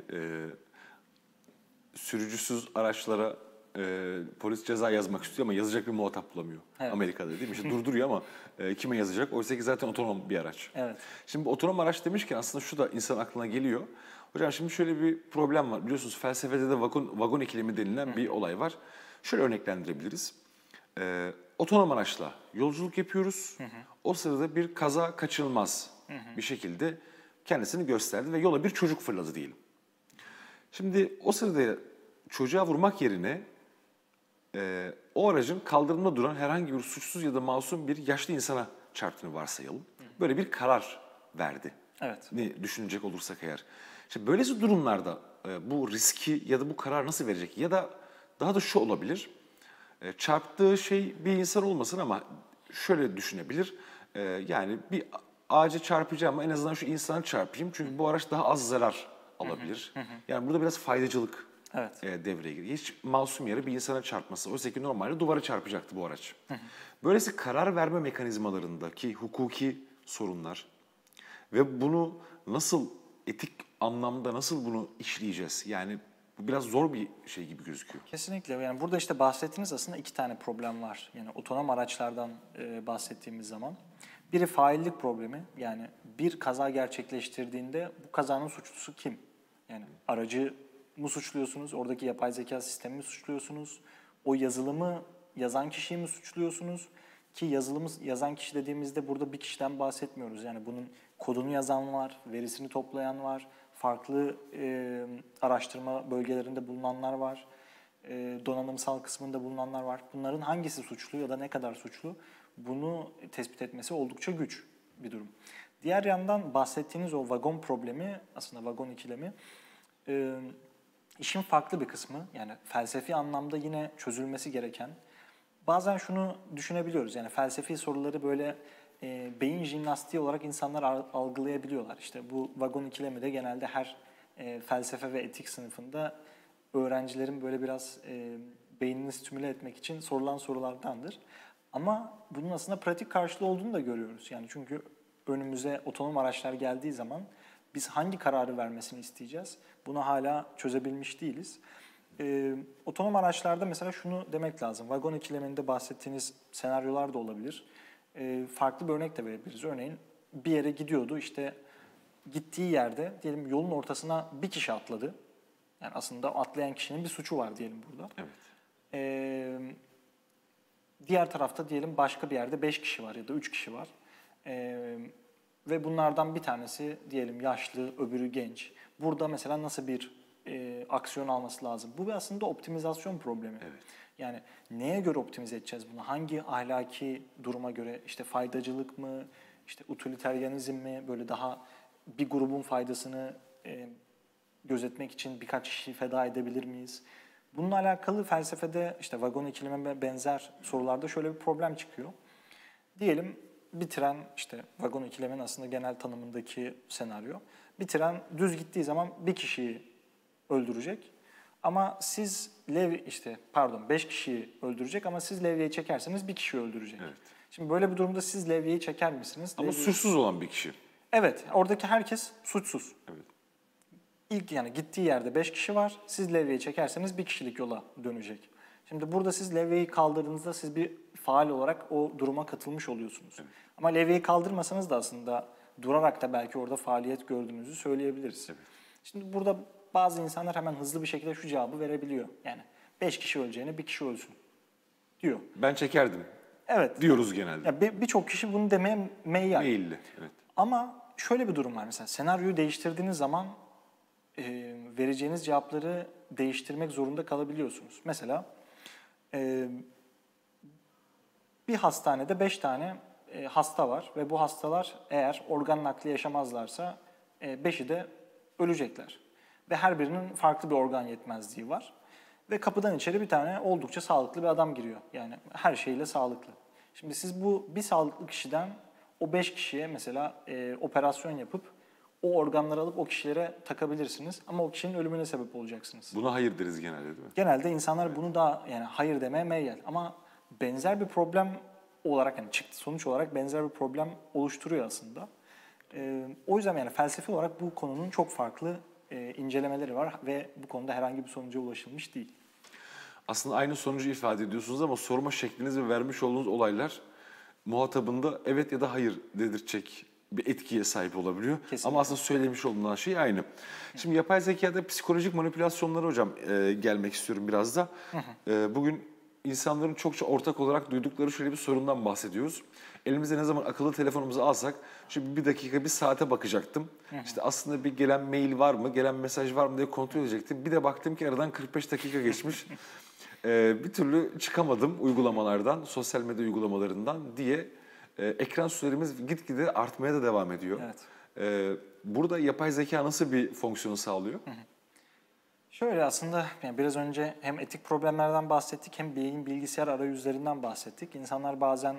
[SPEAKER 2] Sürücüsüz araçlara polis ceza yazmak istiyor ama yazacak bir muhatap bulamıyor. Evet. Amerika'da değil mi? İşte durduruyor ama kime yazacak? Oysa ki zaten otonom bir araç.
[SPEAKER 3] Evet.
[SPEAKER 2] Şimdi otonom araç demişken aslında şu da insan aklına geliyor. Hocam şimdi şöyle bir problem var. Biliyorsunuz felsefede de vagon ikilemi denilen bir olay var. Şöyle örneklendirebiliriz. Otonom araçla yolculuk yapıyoruz. O sırada bir kaza kaçınılmaz bir şekilde kendisini gösterdi ve yola bir çocuk fırladı diyelim. Şimdi o sırada çocuğa vurmak yerine o aracın kaldırımda duran herhangi bir suçsuz ya da masum bir yaşlı insana çarptığını varsayalım. Böyle bir karar verdi.
[SPEAKER 3] Evet.
[SPEAKER 2] Ne düşünecek olursak eğer. İşte böylesi durumlarda bu riski ya da bu karar nasıl verecek? Ya da daha da şu olabilir. Çarptığı şey bir insan olmasın ama şöyle düşünebilir. Yani bir ağaca çarpacağım ama en azından şu insanı çarpayım. Çünkü bu araç daha az zarar alabilir. Yani burada biraz faydacılık
[SPEAKER 3] Evet.
[SPEAKER 2] devreye giriyor. Hiç masum yere bir insana çarpması. Oysa ki normalde duvara çarpacaktı bu araç. Böylesi karar verme mekanizmalarındaki hukuki sorunlar ve bunu nasıl etik anlamda nasıl bunu işleyeceğiz? Yani bu biraz zor bir şey gibi gözüküyor.
[SPEAKER 3] Kesinlikle. Yani burada işte bahsettiğiniz aslında iki tane problem var. Yani otonom araçlardan bahsettiğimiz zaman. Biri faillik problemi. Yani bir kaza gerçekleştirdiğinde bu kazanın suçlusu kim? Yani aracı mı suçluyorsunuz? Oradaki yapay zeka sistemini mi suçluyorsunuz? O yazılımı yazan kişiyi mi suçluyorsunuz? Ki yazılımı yazan kişi dediğimizde burada bir kişiden bahsetmiyoruz. Yani bunun kodunu yazan var, verisini toplayan var, farklı araştırma bölgelerinde bulunanlar var, donanımsal kısmında bulunanlar var. Bunların hangisi suçlu ya da ne kadar suçlu bunu tespit etmesi oldukça güç bir durum. Diğer yandan bahsettiğiniz o vagon problemi, aslında vagon ikilemi, işin farklı bir kısmı. Yani felsefi anlamda yine çözülmesi gereken. Bazen şunu düşünebiliyoruz, yani felsefi soruları böyle beyin jimnastiği olarak insanlar algılayabiliyorlar. İşte bu vagon ikilemi de genelde her felsefe ve etik sınıfında öğrencilerin böyle biraz beynini stimüle etmek için sorulan sorulardandır. Ama bunun aslında pratik karşılığı olduğunu da görüyoruz. Yani çünkü önümüze otonom araçlar geldiği zaman biz hangi kararı vermesini isteyeceğiz? Bunu hala çözebilmiş değiliz. Otonom araçlarda mesela şunu demek lazım. Vagon ikileminde bahsettiğiniz senaryolar da olabilir. Farklı bir örnek de verebiliriz. Örneğin bir yere gidiyordu, işte gittiği yerde diyelim yolun ortasına bir kişi atladı. Yani aslında atlayan kişinin bir suçu var diyelim burada.
[SPEAKER 2] Evet.
[SPEAKER 3] Diğer tarafta diyelim başka bir yerde 5 kişi var ya da 3 kişi var. Ve bunlardan bir tanesi diyelim yaşlı, öbürü genç. Burada mesela nasıl bir aksiyon alması lazım? Bu aslında optimizasyon problemi.
[SPEAKER 2] Evet.
[SPEAKER 3] Yani neye göre optimize edeceğiz bunu? Hangi ahlaki duruma göre? İşte faydacılık mı? İşte utilitarianizm mi? Böyle daha bir grubun faydasını gözetmek için birkaç kişi feda edebilir miyiz? Bununla alakalı felsefede işte vagon ikilime benzer sorularda şöyle bir problem çıkıyor. Diyelim bir tren, işte vagon ikilemin aslında genel tanımındaki senaryo. Bir tren düz gittiği zaman bir kişiyi öldürecek. Ama siz 5 kişiyi öldürecek ama siz levyeyi çekerseniz bir kişi öldürecek.
[SPEAKER 2] Evet.
[SPEAKER 3] Şimdi böyle bir durumda siz levyeyi çeker misiniz?
[SPEAKER 2] Ama suçsuz olan bir kişi.
[SPEAKER 3] Evet, oradaki herkes suçsuz.
[SPEAKER 2] Evet.
[SPEAKER 3] İlk yani gittiği yerde 5 kişi var. Siz levyeyi çekerseniz bir kişilik yola dönecek. Şimdi burada siz levyeyi kaldırdığınızda siz bir faal olarak o duruma katılmış oluyorsunuz. Evet. Ama levyeyi kaldırmasanız da aslında durarak da belki orada faaliyet gördüğünüzü söyleyebiliriz. Evet. Şimdi burada bazı insanlar hemen hızlı bir şekilde şu cevabı verebiliyor. Yani 5 kişi öleceğine bir kişi ölsün diyor.
[SPEAKER 2] Ben çekerdim.
[SPEAKER 3] Evet.
[SPEAKER 2] Diyoruz genelde.
[SPEAKER 3] Ya birçok kişi bunu demeye meyyal.
[SPEAKER 2] Meyilli. Evet.
[SPEAKER 3] Ama şöyle bir durum var mesela. Senaryoyu değiştirdiğiniz zaman vereceğiniz cevapları değiştirmek zorunda kalabiliyorsunuz. Mesela bir hastanede 5 tane hasta var ve bu hastalar eğer organ nakli yaşamazlarsa 5'i de ölecekler. Ve her birinin farklı bir organ yetmezliği var. Ve kapıdan içeri bir tane oldukça sağlıklı bir adam giriyor. Yani her şeyle sağlıklı. Şimdi siz bu bir sağlıklı kişiden o 5 kişiye mesela operasyon yapıp o organları alıp o kişilere takabilirsiniz. Ama o kişinin ölümüne sebep olacaksınız.
[SPEAKER 2] Buna hayır deriz genelde değil mi?
[SPEAKER 3] Genelde insanlar bunu da yani hayır demeye meyyal. Ama benzer bir problem olarak yani çıktı sonuç olarak benzer bir problem oluşturuyor aslında. O yüzden yani felsefi olarak bu konunun çok farklı incelemeleri var ve bu konuda herhangi bir sonuca ulaşılmış değil.
[SPEAKER 2] Aslında aynı sonucu ifade ediyorsunuz ama sorma şekliniz ve vermiş olduğunuz olaylar muhatabında evet ya da hayır dedirtecek bir etkiye sahip olabiliyor.
[SPEAKER 3] Kesinlikle.
[SPEAKER 2] Ama aslında söylemiş olduğun şey aynı. Şimdi yapay zekada psikolojik manipülasyonlara hocam gelmek istiyorum biraz da. Bugün insanların çokça ortak olarak duydukları şöyle bir sorundan bahsediyoruz. Elimizde ne zaman akıllı telefonumuzu alsak, şimdi bir dakika bir saate bakacaktım. İşte aslında bir gelen mail var mı, gelen mesaj var mı diye kontrol edecektim. Bir de baktım ki aradan 45 dakika geçmiş. Bir türlü çıkamadım uygulamalardan, sosyal medya uygulamalarından diye ekran sürelerimiz gitgide artmaya da devam ediyor.
[SPEAKER 3] Evet.
[SPEAKER 2] Burada yapay zeka nasıl bir fonksiyonu sağlıyor?
[SPEAKER 3] Şöyle aslında yani biraz önce hem etik problemlerden bahsettik hem beyin bilgisayar arayüzlerinden bahsettik. İnsanlar bazen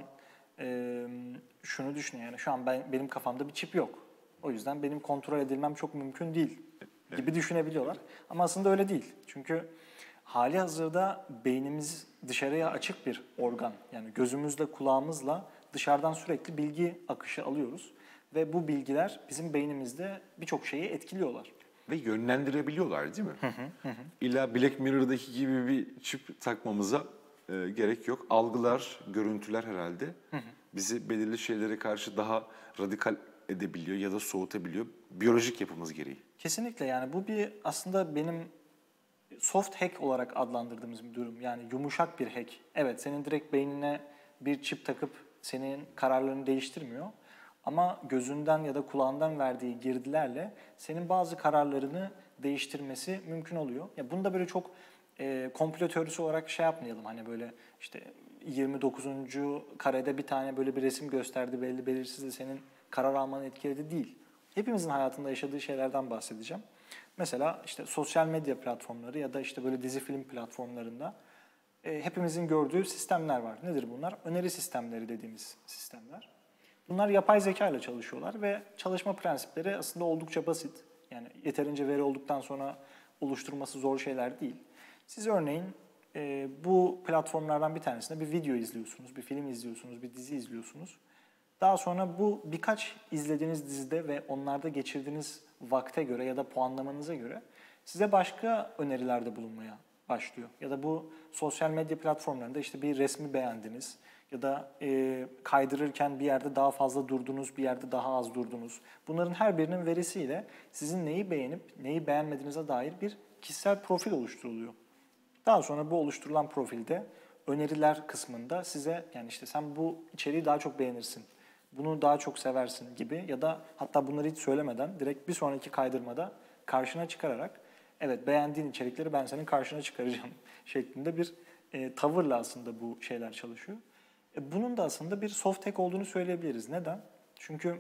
[SPEAKER 3] şunu düşünüyor, yani şu an benim kafamda bir çip yok. O yüzden benim kontrol edilmem çok mümkün değil gibi düşünebiliyorlar. Ama aslında öyle değil. Çünkü hali hazırda beynimiz dışarıya açık bir organ. Yani gözümüzle, kulağımızla dışarıdan sürekli bilgi akışı alıyoruz. Ve bu bilgiler bizim beynimizde birçok şeyi etkiliyorlar.
[SPEAKER 2] Ve yönlendirebiliyorlar değil mi? İlla Black Mirror'daki gibi bir çip takmamıza gerek yok. Algılar, görüntüler herhalde bizi belirli şeylere karşı daha radikal edebiliyor ya da soğutabiliyor. Biyolojik yapımız gereği.
[SPEAKER 3] Kesinlikle, yani bu bir aslında benim soft hack olarak adlandırdığımız bir durum. Yani yumuşak bir hack. Evet, senin direkt beynine bir çip takıp senin kararlarını değiştirmiyor. Ama gözünden ya da kulağından verdiği girdilerle senin bazı kararlarını değiştirmesi mümkün oluyor. Ya bunu da böyle çok komplo teorisi olarak şey yapmayalım. Hani böyle işte 29. karede bir tane böyle bir resim gösterdi, belli belirsiz de senin karar almanı etkiledi değil. Hepimizin hayatında yaşadığı şeylerden bahsedeceğim. Mesela işte sosyal medya platformları ya da işte böyle dizi film platformlarında hepimizin gördüğü sistemler var. Nedir bunlar? Öneri sistemleri dediğimiz sistemler. Bunlar yapay zeka ile çalışıyorlar ve çalışma prensipleri aslında oldukça basit. Yani yeterince veri olduktan sonra oluşturması zor şeyler değil. Siz örneğin bu platformlardan bir tanesinde bir video izliyorsunuz, bir film izliyorsunuz, bir dizi izliyorsunuz. Daha sonra bu birkaç izlediğiniz dizide ve onlarda geçirdiğiniz vakte göre ya da puanlamanıza göre size başka önerilerde bulunmaya başlıyor. Ya da bu sosyal medya platformlarında işte bir resmi beğendiniz ya da kaydırırken bir yerde daha fazla durdunuz, bir yerde daha az durdunuz. Bunların her birinin verisiyle sizin neyi beğenip neyi beğenmediğinize dair bir kişisel profil oluşturuluyor. Daha sonra bu oluşturulan profilde öneriler kısmında size yani işte sen bu içeriği daha çok beğenirsin, bunu daha çok seversin gibi ya da hatta bunları hiç söylemeden direkt bir sonraki kaydırmada karşına çıkararak evet beğendiğin içerikleri ben senin karşına çıkaracağım şeklinde bir tavırla aslında bu şeyler çalışıyor. Bunun da aslında bir soft hack olduğunu söyleyebiliriz. Neden? Çünkü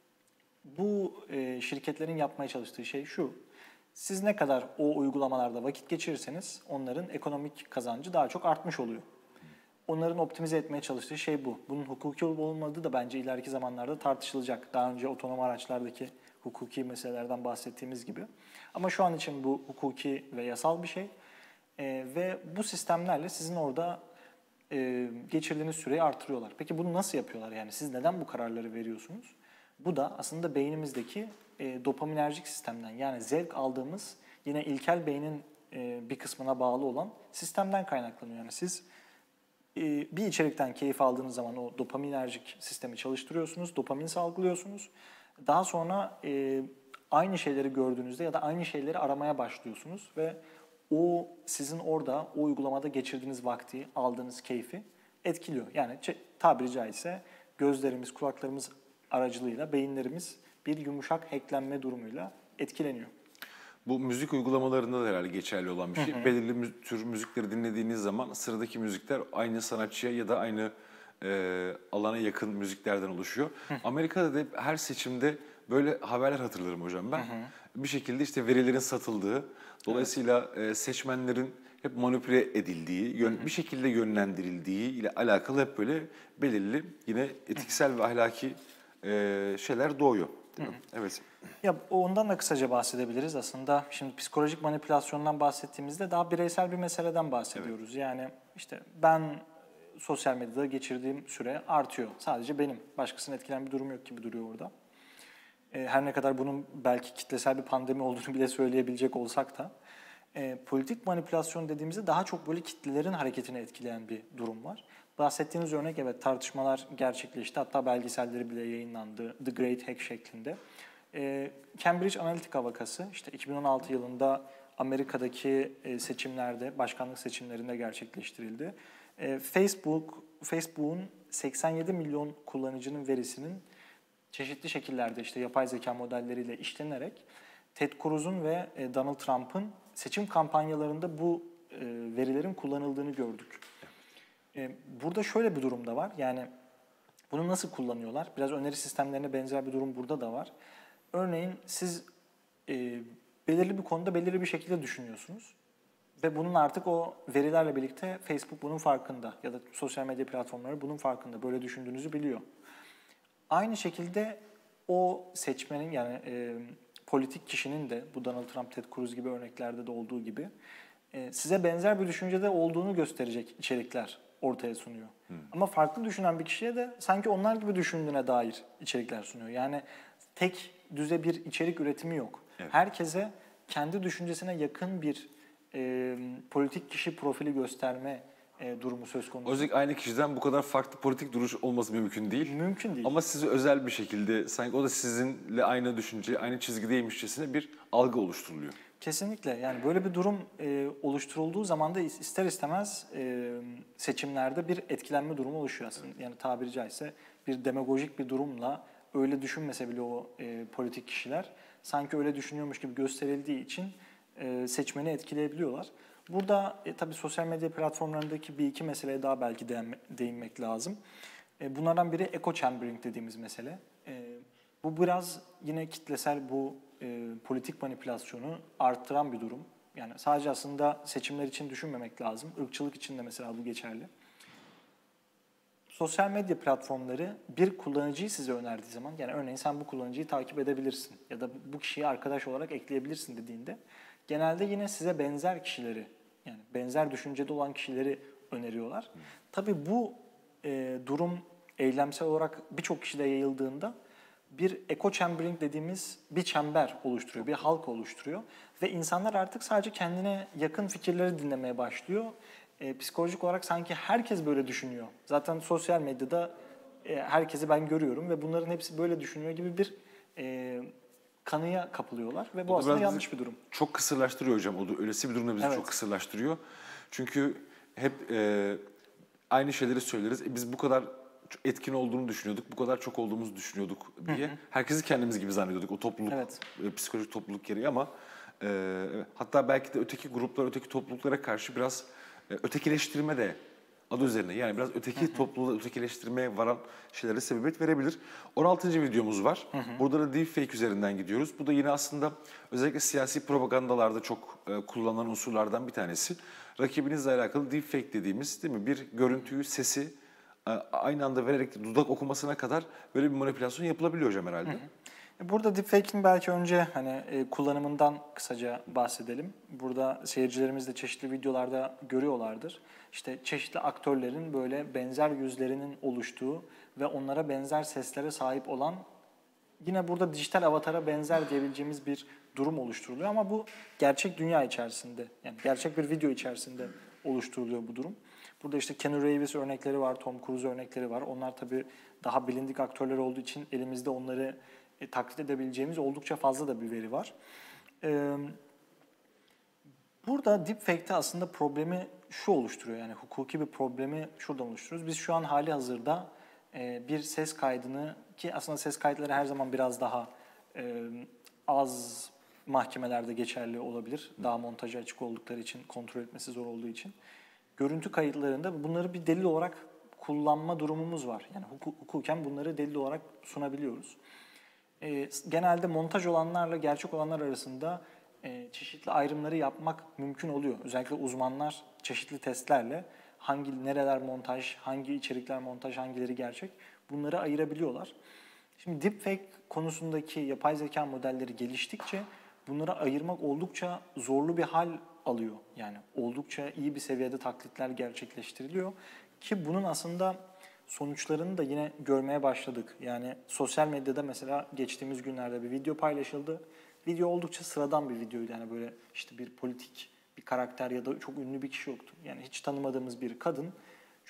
[SPEAKER 3] bu şirketlerin yapmaya çalıştığı şey şu. Siz ne kadar o uygulamalarda vakit geçirirseniz onların ekonomik kazancı daha çok artmış oluyor. Onların optimize etmeye çalıştığı şey bu. Bunun hukuki olup olmadığı da bence ileriki zamanlarda tartışılacak. Daha önce otonom araçlardaki hukuki meselelerden bahsettiğimiz gibi. Ama şu an için bu hukuki ve yasal bir şey. Ve bu sistemlerle sizin orada geçirdiğiniz süreyi artırıyorlar. Peki bunu nasıl yapıyorlar? Yani siz neden bu kararları veriyorsunuz? Bu da aslında beynimizdeki dopaminerjik sistemden, yani zevk aldığımız yine ilkel beynin bir kısmına bağlı olan sistemden kaynaklanıyor. Yani siz bir içerikten keyif aldığınız zaman o dopaminerjik sistemi çalıştırıyorsunuz, dopamin salgılıyorsunuz. Daha sonra aynı şeyleri gördüğünüzde ya da aynı şeyleri aramaya başlıyorsunuz ve o sizin orada o uygulamada geçirdiğiniz vakti, aldığınız keyfi etkiliyor. Yani tabiri caizse gözlerimiz, kulaklarımız aracılığıyla beyinlerimiz bir yumuşak hacklenme durumuyla etkileniyor.
[SPEAKER 2] Bu müzik uygulamalarında da herhalde geçerli olan bir şey. Belirli tür müzikleri dinlediğiniz zaman sıradaki müzikler aynı sanatçıya ya da aynı alana yakın müziklerden oluşuyor. Amerika'da da her seçimde böyle haberler hatırlarım hocam ben. Bir şekilde işte verilerin satıldığı, dolayısıyla seçmenlerin hep manipüle edildiği, bir şekilde yönlendirildiği ile alakalı hep böyle belirli yine etiksel ve ahlaki şeyler doğuyor. Değil mi? Evet.
[SPEAKER 3] Ya ondan da kısaca bahsedebiliriz aslında. Şimdi psikolojik manipülasyondan bahsettiğimizde daha bireysel bir meseleden bahsediyoruz. Evet. Yani işte ben sosyal medyada geçirdiğim süre artıyor. Sadece benim. Başkasını etkilen bir durum yok gibi duruyor orada. Her ne kadar bunun belki kitlesel bir pandemi olduğunu bile söyleyebilecek olsak da politik manipülasyon dediğimizde daha çok böyle kitlelerin hareketini etkileyen bir durum var. Bahsettiğiniz örnek evet tartışmalar gerçekleşti. Hatta belgeselleri bile yayınlandı. The Great Hack şeklinde. Cambridge Analytica vakası işte 2016 yılında Amerika'daki seçimlerde, başkanlık seçimlerinde gerçekleştirildi. Facebook'un 87 milyon kullanıcının verisinin çeşitli şekillerde işte yapay zeka modelleriyle işlenerek Ted Cruz'un ve Donald Trump'ın seçim kampanyalarında bu verilerin kullanıldığını gördük. Burada şöyle bir durum da var. Yani bunu nasıl kullanıyorlar? Biraz öneri sistemlerine benzer bir durum burada da var. Örneğin siz belirli bir konuda belirli bir şekilde düşünüyorsunuz. Ve bunun artık o verilerle birlikte Facebook bunun farkında ya da sosyal medya platformları bunun farkında. Böyle düşündüğünüzü biliyor. Aynı şekilde o seçmenin yani politik kişinin de bu Donald Trump, Ted Cruz gibi örneklerde de olduğu gibi size benzer bir düşüncede olduğunu gösterecek içerikler ortaya sunuyor. Ama farklı düşünen bir kişiye de sanki onlar gibi düşündüğüne dair içerikler sunuyor. Yani tek düze bir içerik üretimi yok. Evet. Herkese kendi düşüncesine yakın bir politik kişi profili gösterme durumu söz konusu.
[SPEAKER 2] Özellikle aynı kişiden bu kadar farklı politik duruş olması mümkün değil.
[SPEAKER 3] Mümkün değil.
[SPEAKER 2] Ama sizi özel bir şekilde sanki o da sizinle aynı düşünce, aynı çizgideymişçesine bir algı oluşturuluyor.
[SPEAKER 3] Kesinlikle. Yani böyle bir durum oluşturulduğu zaman da ister istemez seçimlerde bir etkilenme durumu oluşuyor aslında. Evet. Yani tabiri caizse bir demagojik bir durumla öyle düşünmese bile o politik kişiler sanki öyle düşünüyormuş gibi gösterildiği için seçmeni etkileyebiliyorlar. Burada tabii sosyal medya platformlarındaki bir iki meseleye daha belki değinmek lazım. Bunlardan biri echo chambering dediğimiz mesele. Bu biraz yine kitlesel bu politik manipülasyonu arttıran bir durum. Yani sadece aslında seçimler için düşünmemek lazım. Irkçılık için de mesela bu geçerli. Sosyal medya platformları bir kullanıcıyı size önerdiği zaman, yani örneğin sen bu kullanıcıyı takip edebilirsin ya da bu kişiyi arkadaş olarak ekleyebilirsin dediğinde genelde yine size benzer kişileri, yani benzer düşüncede olan kişileri öneriyorlar. Tabii bu durum eylemsel olarak birçok kişide yayıldığında bir echo chambering dediğimiz bir çember oluşturuyor, bir halk oluşturuyor. Ve insanlar artık sadece kendine yakın fikirleri dinlemeye başlıyor. Psikolojik olarak sanki herkes böyle düşünüyor. Zaten sosyal medyada herkesi ben görüyorum ve bunların hepsi böyle düşünüyor gibi bir kanıya kapılıyorlar. Ve bu aslında yanlış bir durum.
[SPEAKER 2] Çok kısırlaştırıyor hocam. O da öylesi bir durumda bizi çok kısırlaştırıyor. Çünkü hep aynı şeyleri söyleriz. Biz bu kadar etkin olduğunu düşünüyorduk, bu kadar çok olduğumuzu düşünüyorduk diye. Herkesi kendimiz gibi zannediyorduk. O topluluk, psikolojik topluluk gereği ama hatta belki de öteki gruplar, öteki topluluklara karşı biraz ötekileştirme de adı üzerine. Yani biraz öteki topluluğu ötekileştirmeye varan şeylere sebebiyet verebilir. 16. videomuz var. Burada da deepfake üzerinden gidiyoruz. Bu da yine aslında özellikle siyasi propagandalarda çok kullanılan unsurlardan bir tanesi. Rakibinizle alakalı deepfake dediğimiz, değil mi? Bir görüntüyü, sesi aynı anda vererek dudak okumasına kadar böyle bir manipülasyon yapılabiliyor hocam herhalde.
[SPEAKER 3] Burada deepfake'in belki önce kullanımından kısaca bahsedelim. Burada seyircilerimiz de çeşitli videolarda görüyorlardır. İşte çeşitli aktörlerin böyle benzer yüzlerinin oluştuğu ve onlara benzer seslere sahip olan, yine burada dijital avatara benzer diyebileceğimiz bir durum oluşturuluyor. Ama bu gerçek dünya içerisinde, yani gerçek bir video içerisinde oluşturuluyor bu durum. Burada işte Keanu Reeves örnekleri var, Tom Cruise örnekleri var. Onlar tabii daha bilindik aktörler olduğu için elimizde onları taklit edebileceğimiz oldukça fazla da bir veri var. Burada deepfake'te aslında problemi şu oluşturuyor, yani hukuki bir problemi şuradan oluşturuyoruz. Biz şu an hali hazırda bir ses kaydını, ki aslında ses kayıtları her zaman biraz daha az mahkemelerde geçerli olabilir. Daha montaja açık oldukları için, kontrol etmesi zor olduğu için. Görüntü kayıtlarında bunları bir delil olarak kullanma durumumuz var. Yani hukuken bunları delil olarak sunabiliyoruz. Genelde montaj olanlarla gerçek olanlar arasında çeşitli ayrımları yapmak mümkün oluyor. Özellikle uzmanlar çeşitli testlerle nereler montaj, hangi içerikler montaj, hangileri gerçek, bunları ayırabiliyorlar. Şimdi deepfake konusundaki yapay zeka modelleri geliştikçe bunları ayırmak oldukça zorlu bir hal alıyor. Yani oldukça iyi bir seviyede taklitler gerçekleştiriliyor ki bunun aslında sonuçlarını da yine görmeye başladık. Yani sosyal medyada mesela geçtiğimiz günlerde bir video paylaşıldı. Video oldukça sıradan bir videoydu. Yani böyle işte bir politik bir karakter ya da çok ünlü bir kişi yoktu. Yani hiç tanımadığımız bir kadın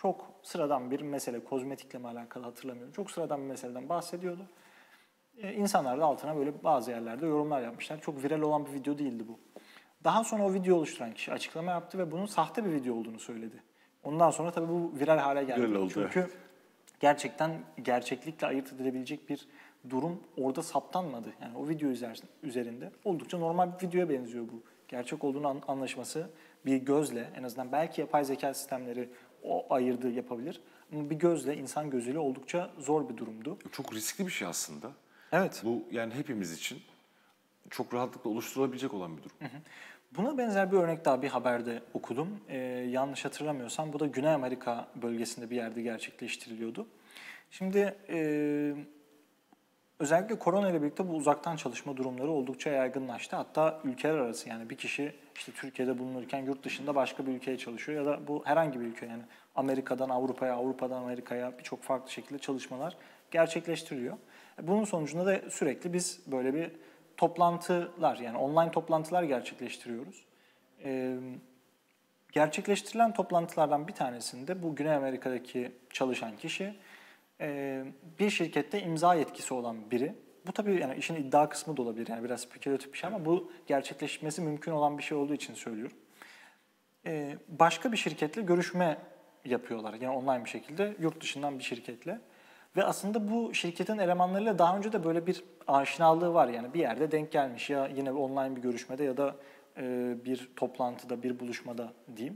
[SPEAKER 3] Çok sıradan bir mesele, kozmetikle mi alakalı hatırlamıyorum. Çok sıradan bir meseleden bahsediyordu. İnsanlar da altına böyle bazı yerlerde yorumlar yapmışlar. Çok viral olan bir video değildi bu. Daha sonra o video oluşturan kişi açıklama yaptı ve bunun sahte bir video olduğunu söyledi. Ondan sonra tabii bu viral hale geldi.
[SPEAKER 2] Viral oldu.
[SPEAKER 3] Çünkü gerçekten gerçeklikle ayırt edilebilecek bir durum orada saptanmadı. Yani o video üzerinde oldukça normal bir videoya benziyor bu. Gerçek olduğunu anlaşması bir gözle, en azından belki yapay zeka sistemleri o ayırdığı yapabilir. Ama bir gözle, insan gözüyle oldukça zor bir durumdu.
[SPEAKER 2] Çok riskli bir şey aslında.
[SPEAKER 3] Evet.
[SPEAKER 2] Bu yani hepimiz için çok rahatlıkla oluşturulabilecek olan bir durum.
[SPEAKER 3] Buna benzer bir örnek daha bir haberde okudum. Yanlış hatırlamıyorsam bu da Güney Amerika bölgesinde bir yerde gerçekleştiriliyordu. Şimdi özellikle korona ile birlikte bu uzaktan çalışma durumları oldukça yaygınlaştı. Hatta ülkeler arası, yani bir kişi işte Türkiye'de bulunurken yurt dışında başka bir ülkeye çalışıyor ya da bu herhangi bir ülke, yani Amerika'dan Avrupa'ya, Avrupa'dan Amerika'ya birçok farklı şekilde çalışmalar gerçekleştiriliyor. Bunun sonucunda da sürekli biz böyle bir toplantılar, yani online toplantılar gerçekleştiriyoruz. Gerçekleştirilen toplantılardan bir tanesinde bu Güney Amerika'daki çalışan kişi bir şirkette imza yetkisi olan biri. Bu tabii yani işin iddia kısmı da olabilir, yani biraz spekülatif bir şey ama bu gerçekleşmesi mümkün olan bir şey olduğu için söylüyorum. Başka bir şirketle görüşme yapıyorlar, yani online bir şekilde, yurt dışından bir şirketle. Ve aslında bu şirketin elemanlarıyla daha önce de böyle bir aşinalığı var, yani bir yerde denk gelmiş, ya yine online bir görüşmede ya da bir toplantıda, bir buluşmada diyeyim.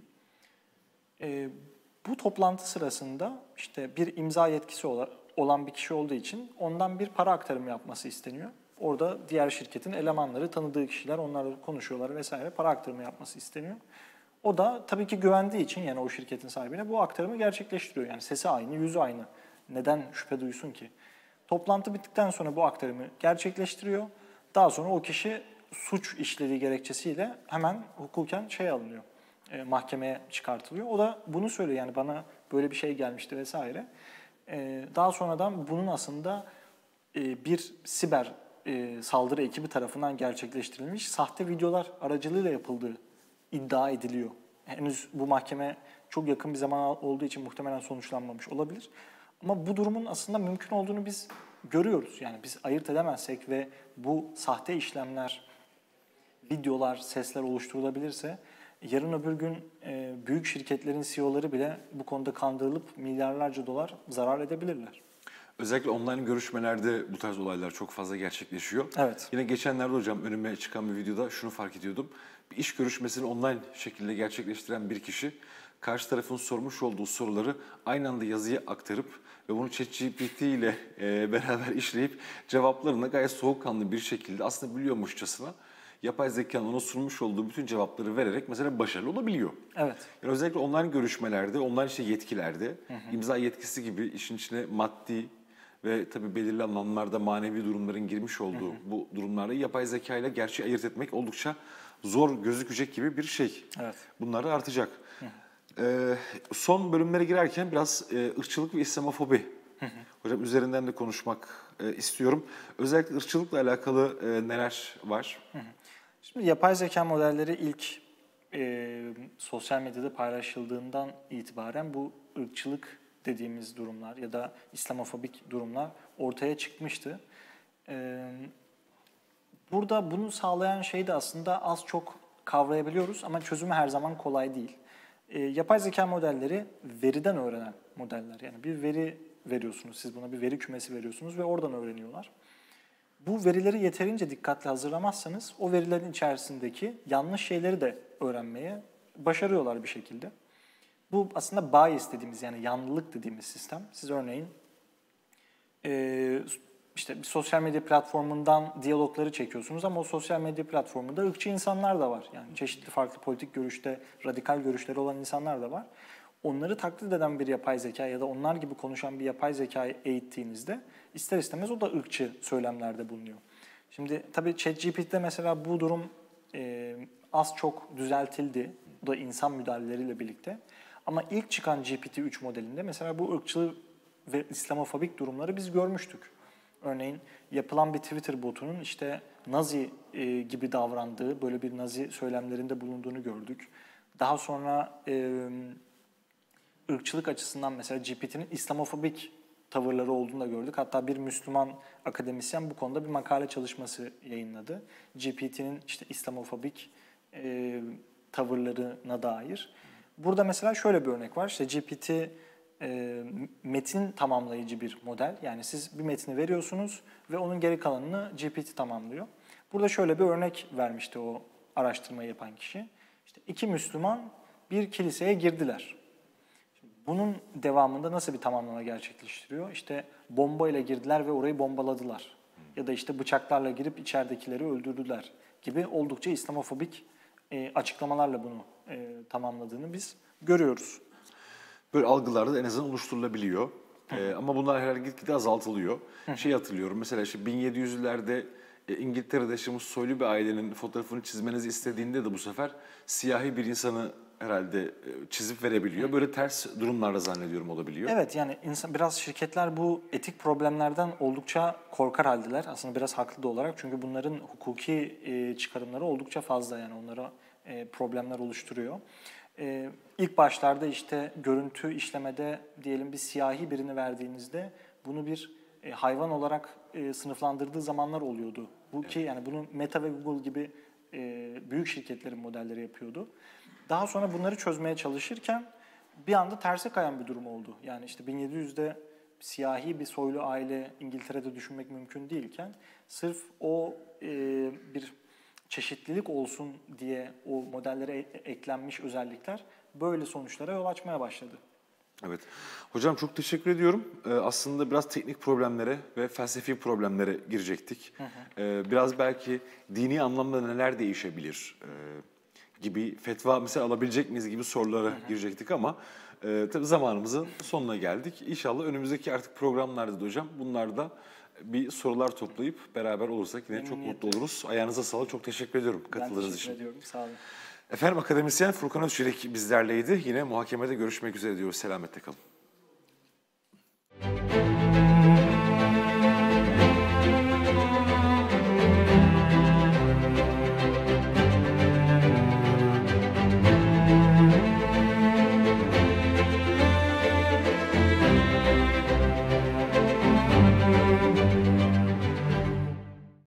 [SPEAKER 3] Bu toplantı sırasında işte bir imza yetkisi olan bir kişi olduğu için ondan bir para aktarımı yapması isteniyor. Orada diğer şirketin elemanları, tanıdığı kişiler, onlarla konuşuyorlar vesaire, para aktarımı yapması isteniyor. O da tabii ki güvendiği için, yani o şirketin sahibine, bu aktarımı gerçekleştiriyor. Yani sesi aynı, yüzü aynı. Neden şüphe duysun ki? Toplantı bittikten sonra bu aktarımı gerçekleştiriyor. Daha sonra o kişi suç işlediği gerekçesiyle hemen hukuken alınıyor. Mahkemeye çıkartılıyor. O da bunu söylüyor, yani bana böyle bir şey gelmişti vesaire. Daha sonradan bunun aslında bir siber saldırı ekibi tarafından gerçekleştirilmiş sahte videolar aracılığıyla yapıldığı iddia ediliyor. Henüz bu mahkeme çok yakın bir zaman olduğu için muhtemelen sonuçlanmamış olabilir. Ama bu durumun aslında mümkün olduğunu biz görüyoruz. Yani biz ayırt edemezsek ve bu sahte işlemler, videolar, sesler oluşturulabilirse yarın öbür gün büyük şirketlerin CEO'ları bile bu konuda kandırılıp milyarlarca dolar zarar edebilirler.
[SPEAKER 2] Özellikle online görüşmelerde bu tarz olaylar çok fazla gerçekleşiyor.
[SPEAKER 3] Evet.
[SPEAKER 2] Yine geçenlerde hocam önüme çıkan bir videoda şunu fark ediyordum. Bir iş görüşmesini online şekilde gerçekleştiren bir kişi karşı tarafın sormuş olduğu soruları aynı anda yazıya aktarıp ve bunu ChatGPT ile beraber işleyip cevaplarını gayet soğukkanlı bir şekilde aslında biliyormuşçasına yapay zekanın ona sunmuş olduğu bütün cevapları vererek mesela başarılı olabiliyor.
[SPEAKER 3] Evet.
[SPEAKER 2] Yani özellikle online görüşmelerde, online yetkilerde imza yetkisi gibi işin içine maddi ve tabii belirli anlamlarda manevi durumların girmiş olduğu bu durumlarda yapay zeka ile gerçeği ayırt etmek oldukça zor gözükecek gibi bir şey.
[SPEAKER 3] Evet.
[SPEAKER 2] Bunlar da artacak. Son bölümlere girerken biraz ırkçılık ve İslamofobi. Hocam üzerinden de konuşmak istiyorum. Özellikle ırkçılıkla alakalı neler var?
[SPEAKER 3] Şimdi yapay zeka modelleri ilk sosyal medyada paylaşıldığından itibaren bu ırkçılık dediğimiz durumlar ya da İslamofobik durumlar ortaya çıkmıştı. Burada bunu sağlayan şey de aslında az çok kavrayabiliyoruz ama çözümü her zaman kolay değil. Yapay zeka modelleri veriden öğrenen modeller. Yani bir veri veriyorsunuz, siz buna bir veri kümesi veriyorsunuz ve oradan öğreniyorlar. Bu verileri yeterince dikkatli hazırlamazsanız o verilerin içerisindeki yanlış şeyleri de öğrenmeye başarıyorlar bir şekilde. Bu aslında bias dediğimiz, yani yanlılık dediğimiz sistem. Siz örneğin işte bir sosyal medya platformundan diyalogları çekiyorsunuz ama o sosyal medya platformunda ırkçı insanlar da var. Yani çeşitli farklı politik görüşte, radikal görüşleri olan insanlar da var. Onları taklit eden bir yapay zeka ya da onlar gibi konuşan bir yapay zekayı eğittiğinizde ister istemez o da ırkçı söylemlerde bulunuyor. Şimdi tabii ChatGPT'de mesela bu durum az çok düzeltildi. Bu da insan müdahaleleriyle birlikte. Ama ilk çıkan GPT-3 modelinde mesela bu ırkçılık ve İslamofobik durumları biz görmüştük. Örneğin yapılan bir Twitter botunun işte Nazi gibi davrandığı, böyle bir Nazi söylemlerinde bulunduğunu gördük. Daha sonra ırkçılık açısından mesela GPT'nin İslamofobik tavırları olduğunu da gördük. Hatta bir Müslüman akademisyen bu konuda bir makale çalışması yayınladı. GPT'nin işte İslamofobik tavırlarına dair. Burada mesela şöyle bir örnek var. İşte GPT metin tamamlayıcı bir model. Yani siz bir metni veriyorsunuz ve onun geri kalanını GPT tamamlıyor. Burada şöyle bir örnek vermişti o araştırmayı yapan kişi. İşte 2 Müslüman bir kiliseye girdiler. Bunun devamında nasıl bir tamamlama gerçekleştiriyor? İşte bomba ile girdiler ve orayı bombaladılar. Ya da işte bıçaklarla girip içeridekileri öldürdüler gibi oldukça İslamofobik açıklamalarla bunu tamamladığını biz görüyoruz.
[SPEAKER 2] Böyle algılar da en azından oluşturulabiliyor. Ama bunlar herhalde gitgide azaltılıyor. Hatırlıyorum mesela işte 1700'lerde İngiltere'de yaşamış soylu bir ailenin fotoğrafını çizmenizi istediğinde de bu sefer siyahi bir insanı herhalde çizip verebiliyor. Böyle ters durumlarda zannediyorum olabiliyor.
[SPEAKER 3] Evet, yani biraz şirketler bu etik problemlerden oldukça korkar haldeler. Aslında biraz haklı da olarak, çünkü bunların hukuki çıkarımları oldukça fazla, yani onlara problemler oluşturuyor. İlk başlarda işte görüntü işlemede diyelim bir siyahi birini verdiğinizde bunu bir hayvan olarak sınıflandırdığı zamanlar oluyordu. Bu ki yani bunu Meta ve Google gibi büyük şirketlerin modelleri yapıyordu. Daha sonra bunları çözmeye çalışırken bir anda terse kayan bir durum oldu. Yani işte 1700'de siyahi bir soylu aile İngiltere'de düşünmek mümkün değilken sırf o bir çeşitlilik olsun diye o modellere eklenmiş özellikler böyle sonuçlara yol açmaya başladı.
[SPEAKER 2] Evet. Hocam çok teşekkür ediyorum. Aslında biraz teknik problemlere ve felsefi problemlere girecektik. Biraz belki dini anlamda neler değişebilir gibi fetva mesela alabilecek miyiz gibi sorulara girecektik ama tabii zamanımızın sonuna geldik. İnşallah önümüzdeki artık programlarda da hocam bunlarda bir sorular toplayıp beraber olursak yine çok mutlu oluruz. Ayağınıza sağlık. Çok teşekkür ediyorum katıldığınız için.
[SPEAKER 3] Ben teşekkür ediyorum. Sağ olun.
[SPEAKER 2] Efendim akademisyen Furkan Özçelik bizlerleydi. Yine muhakemede görüşmek üzere diyoruz. Selametle kalın.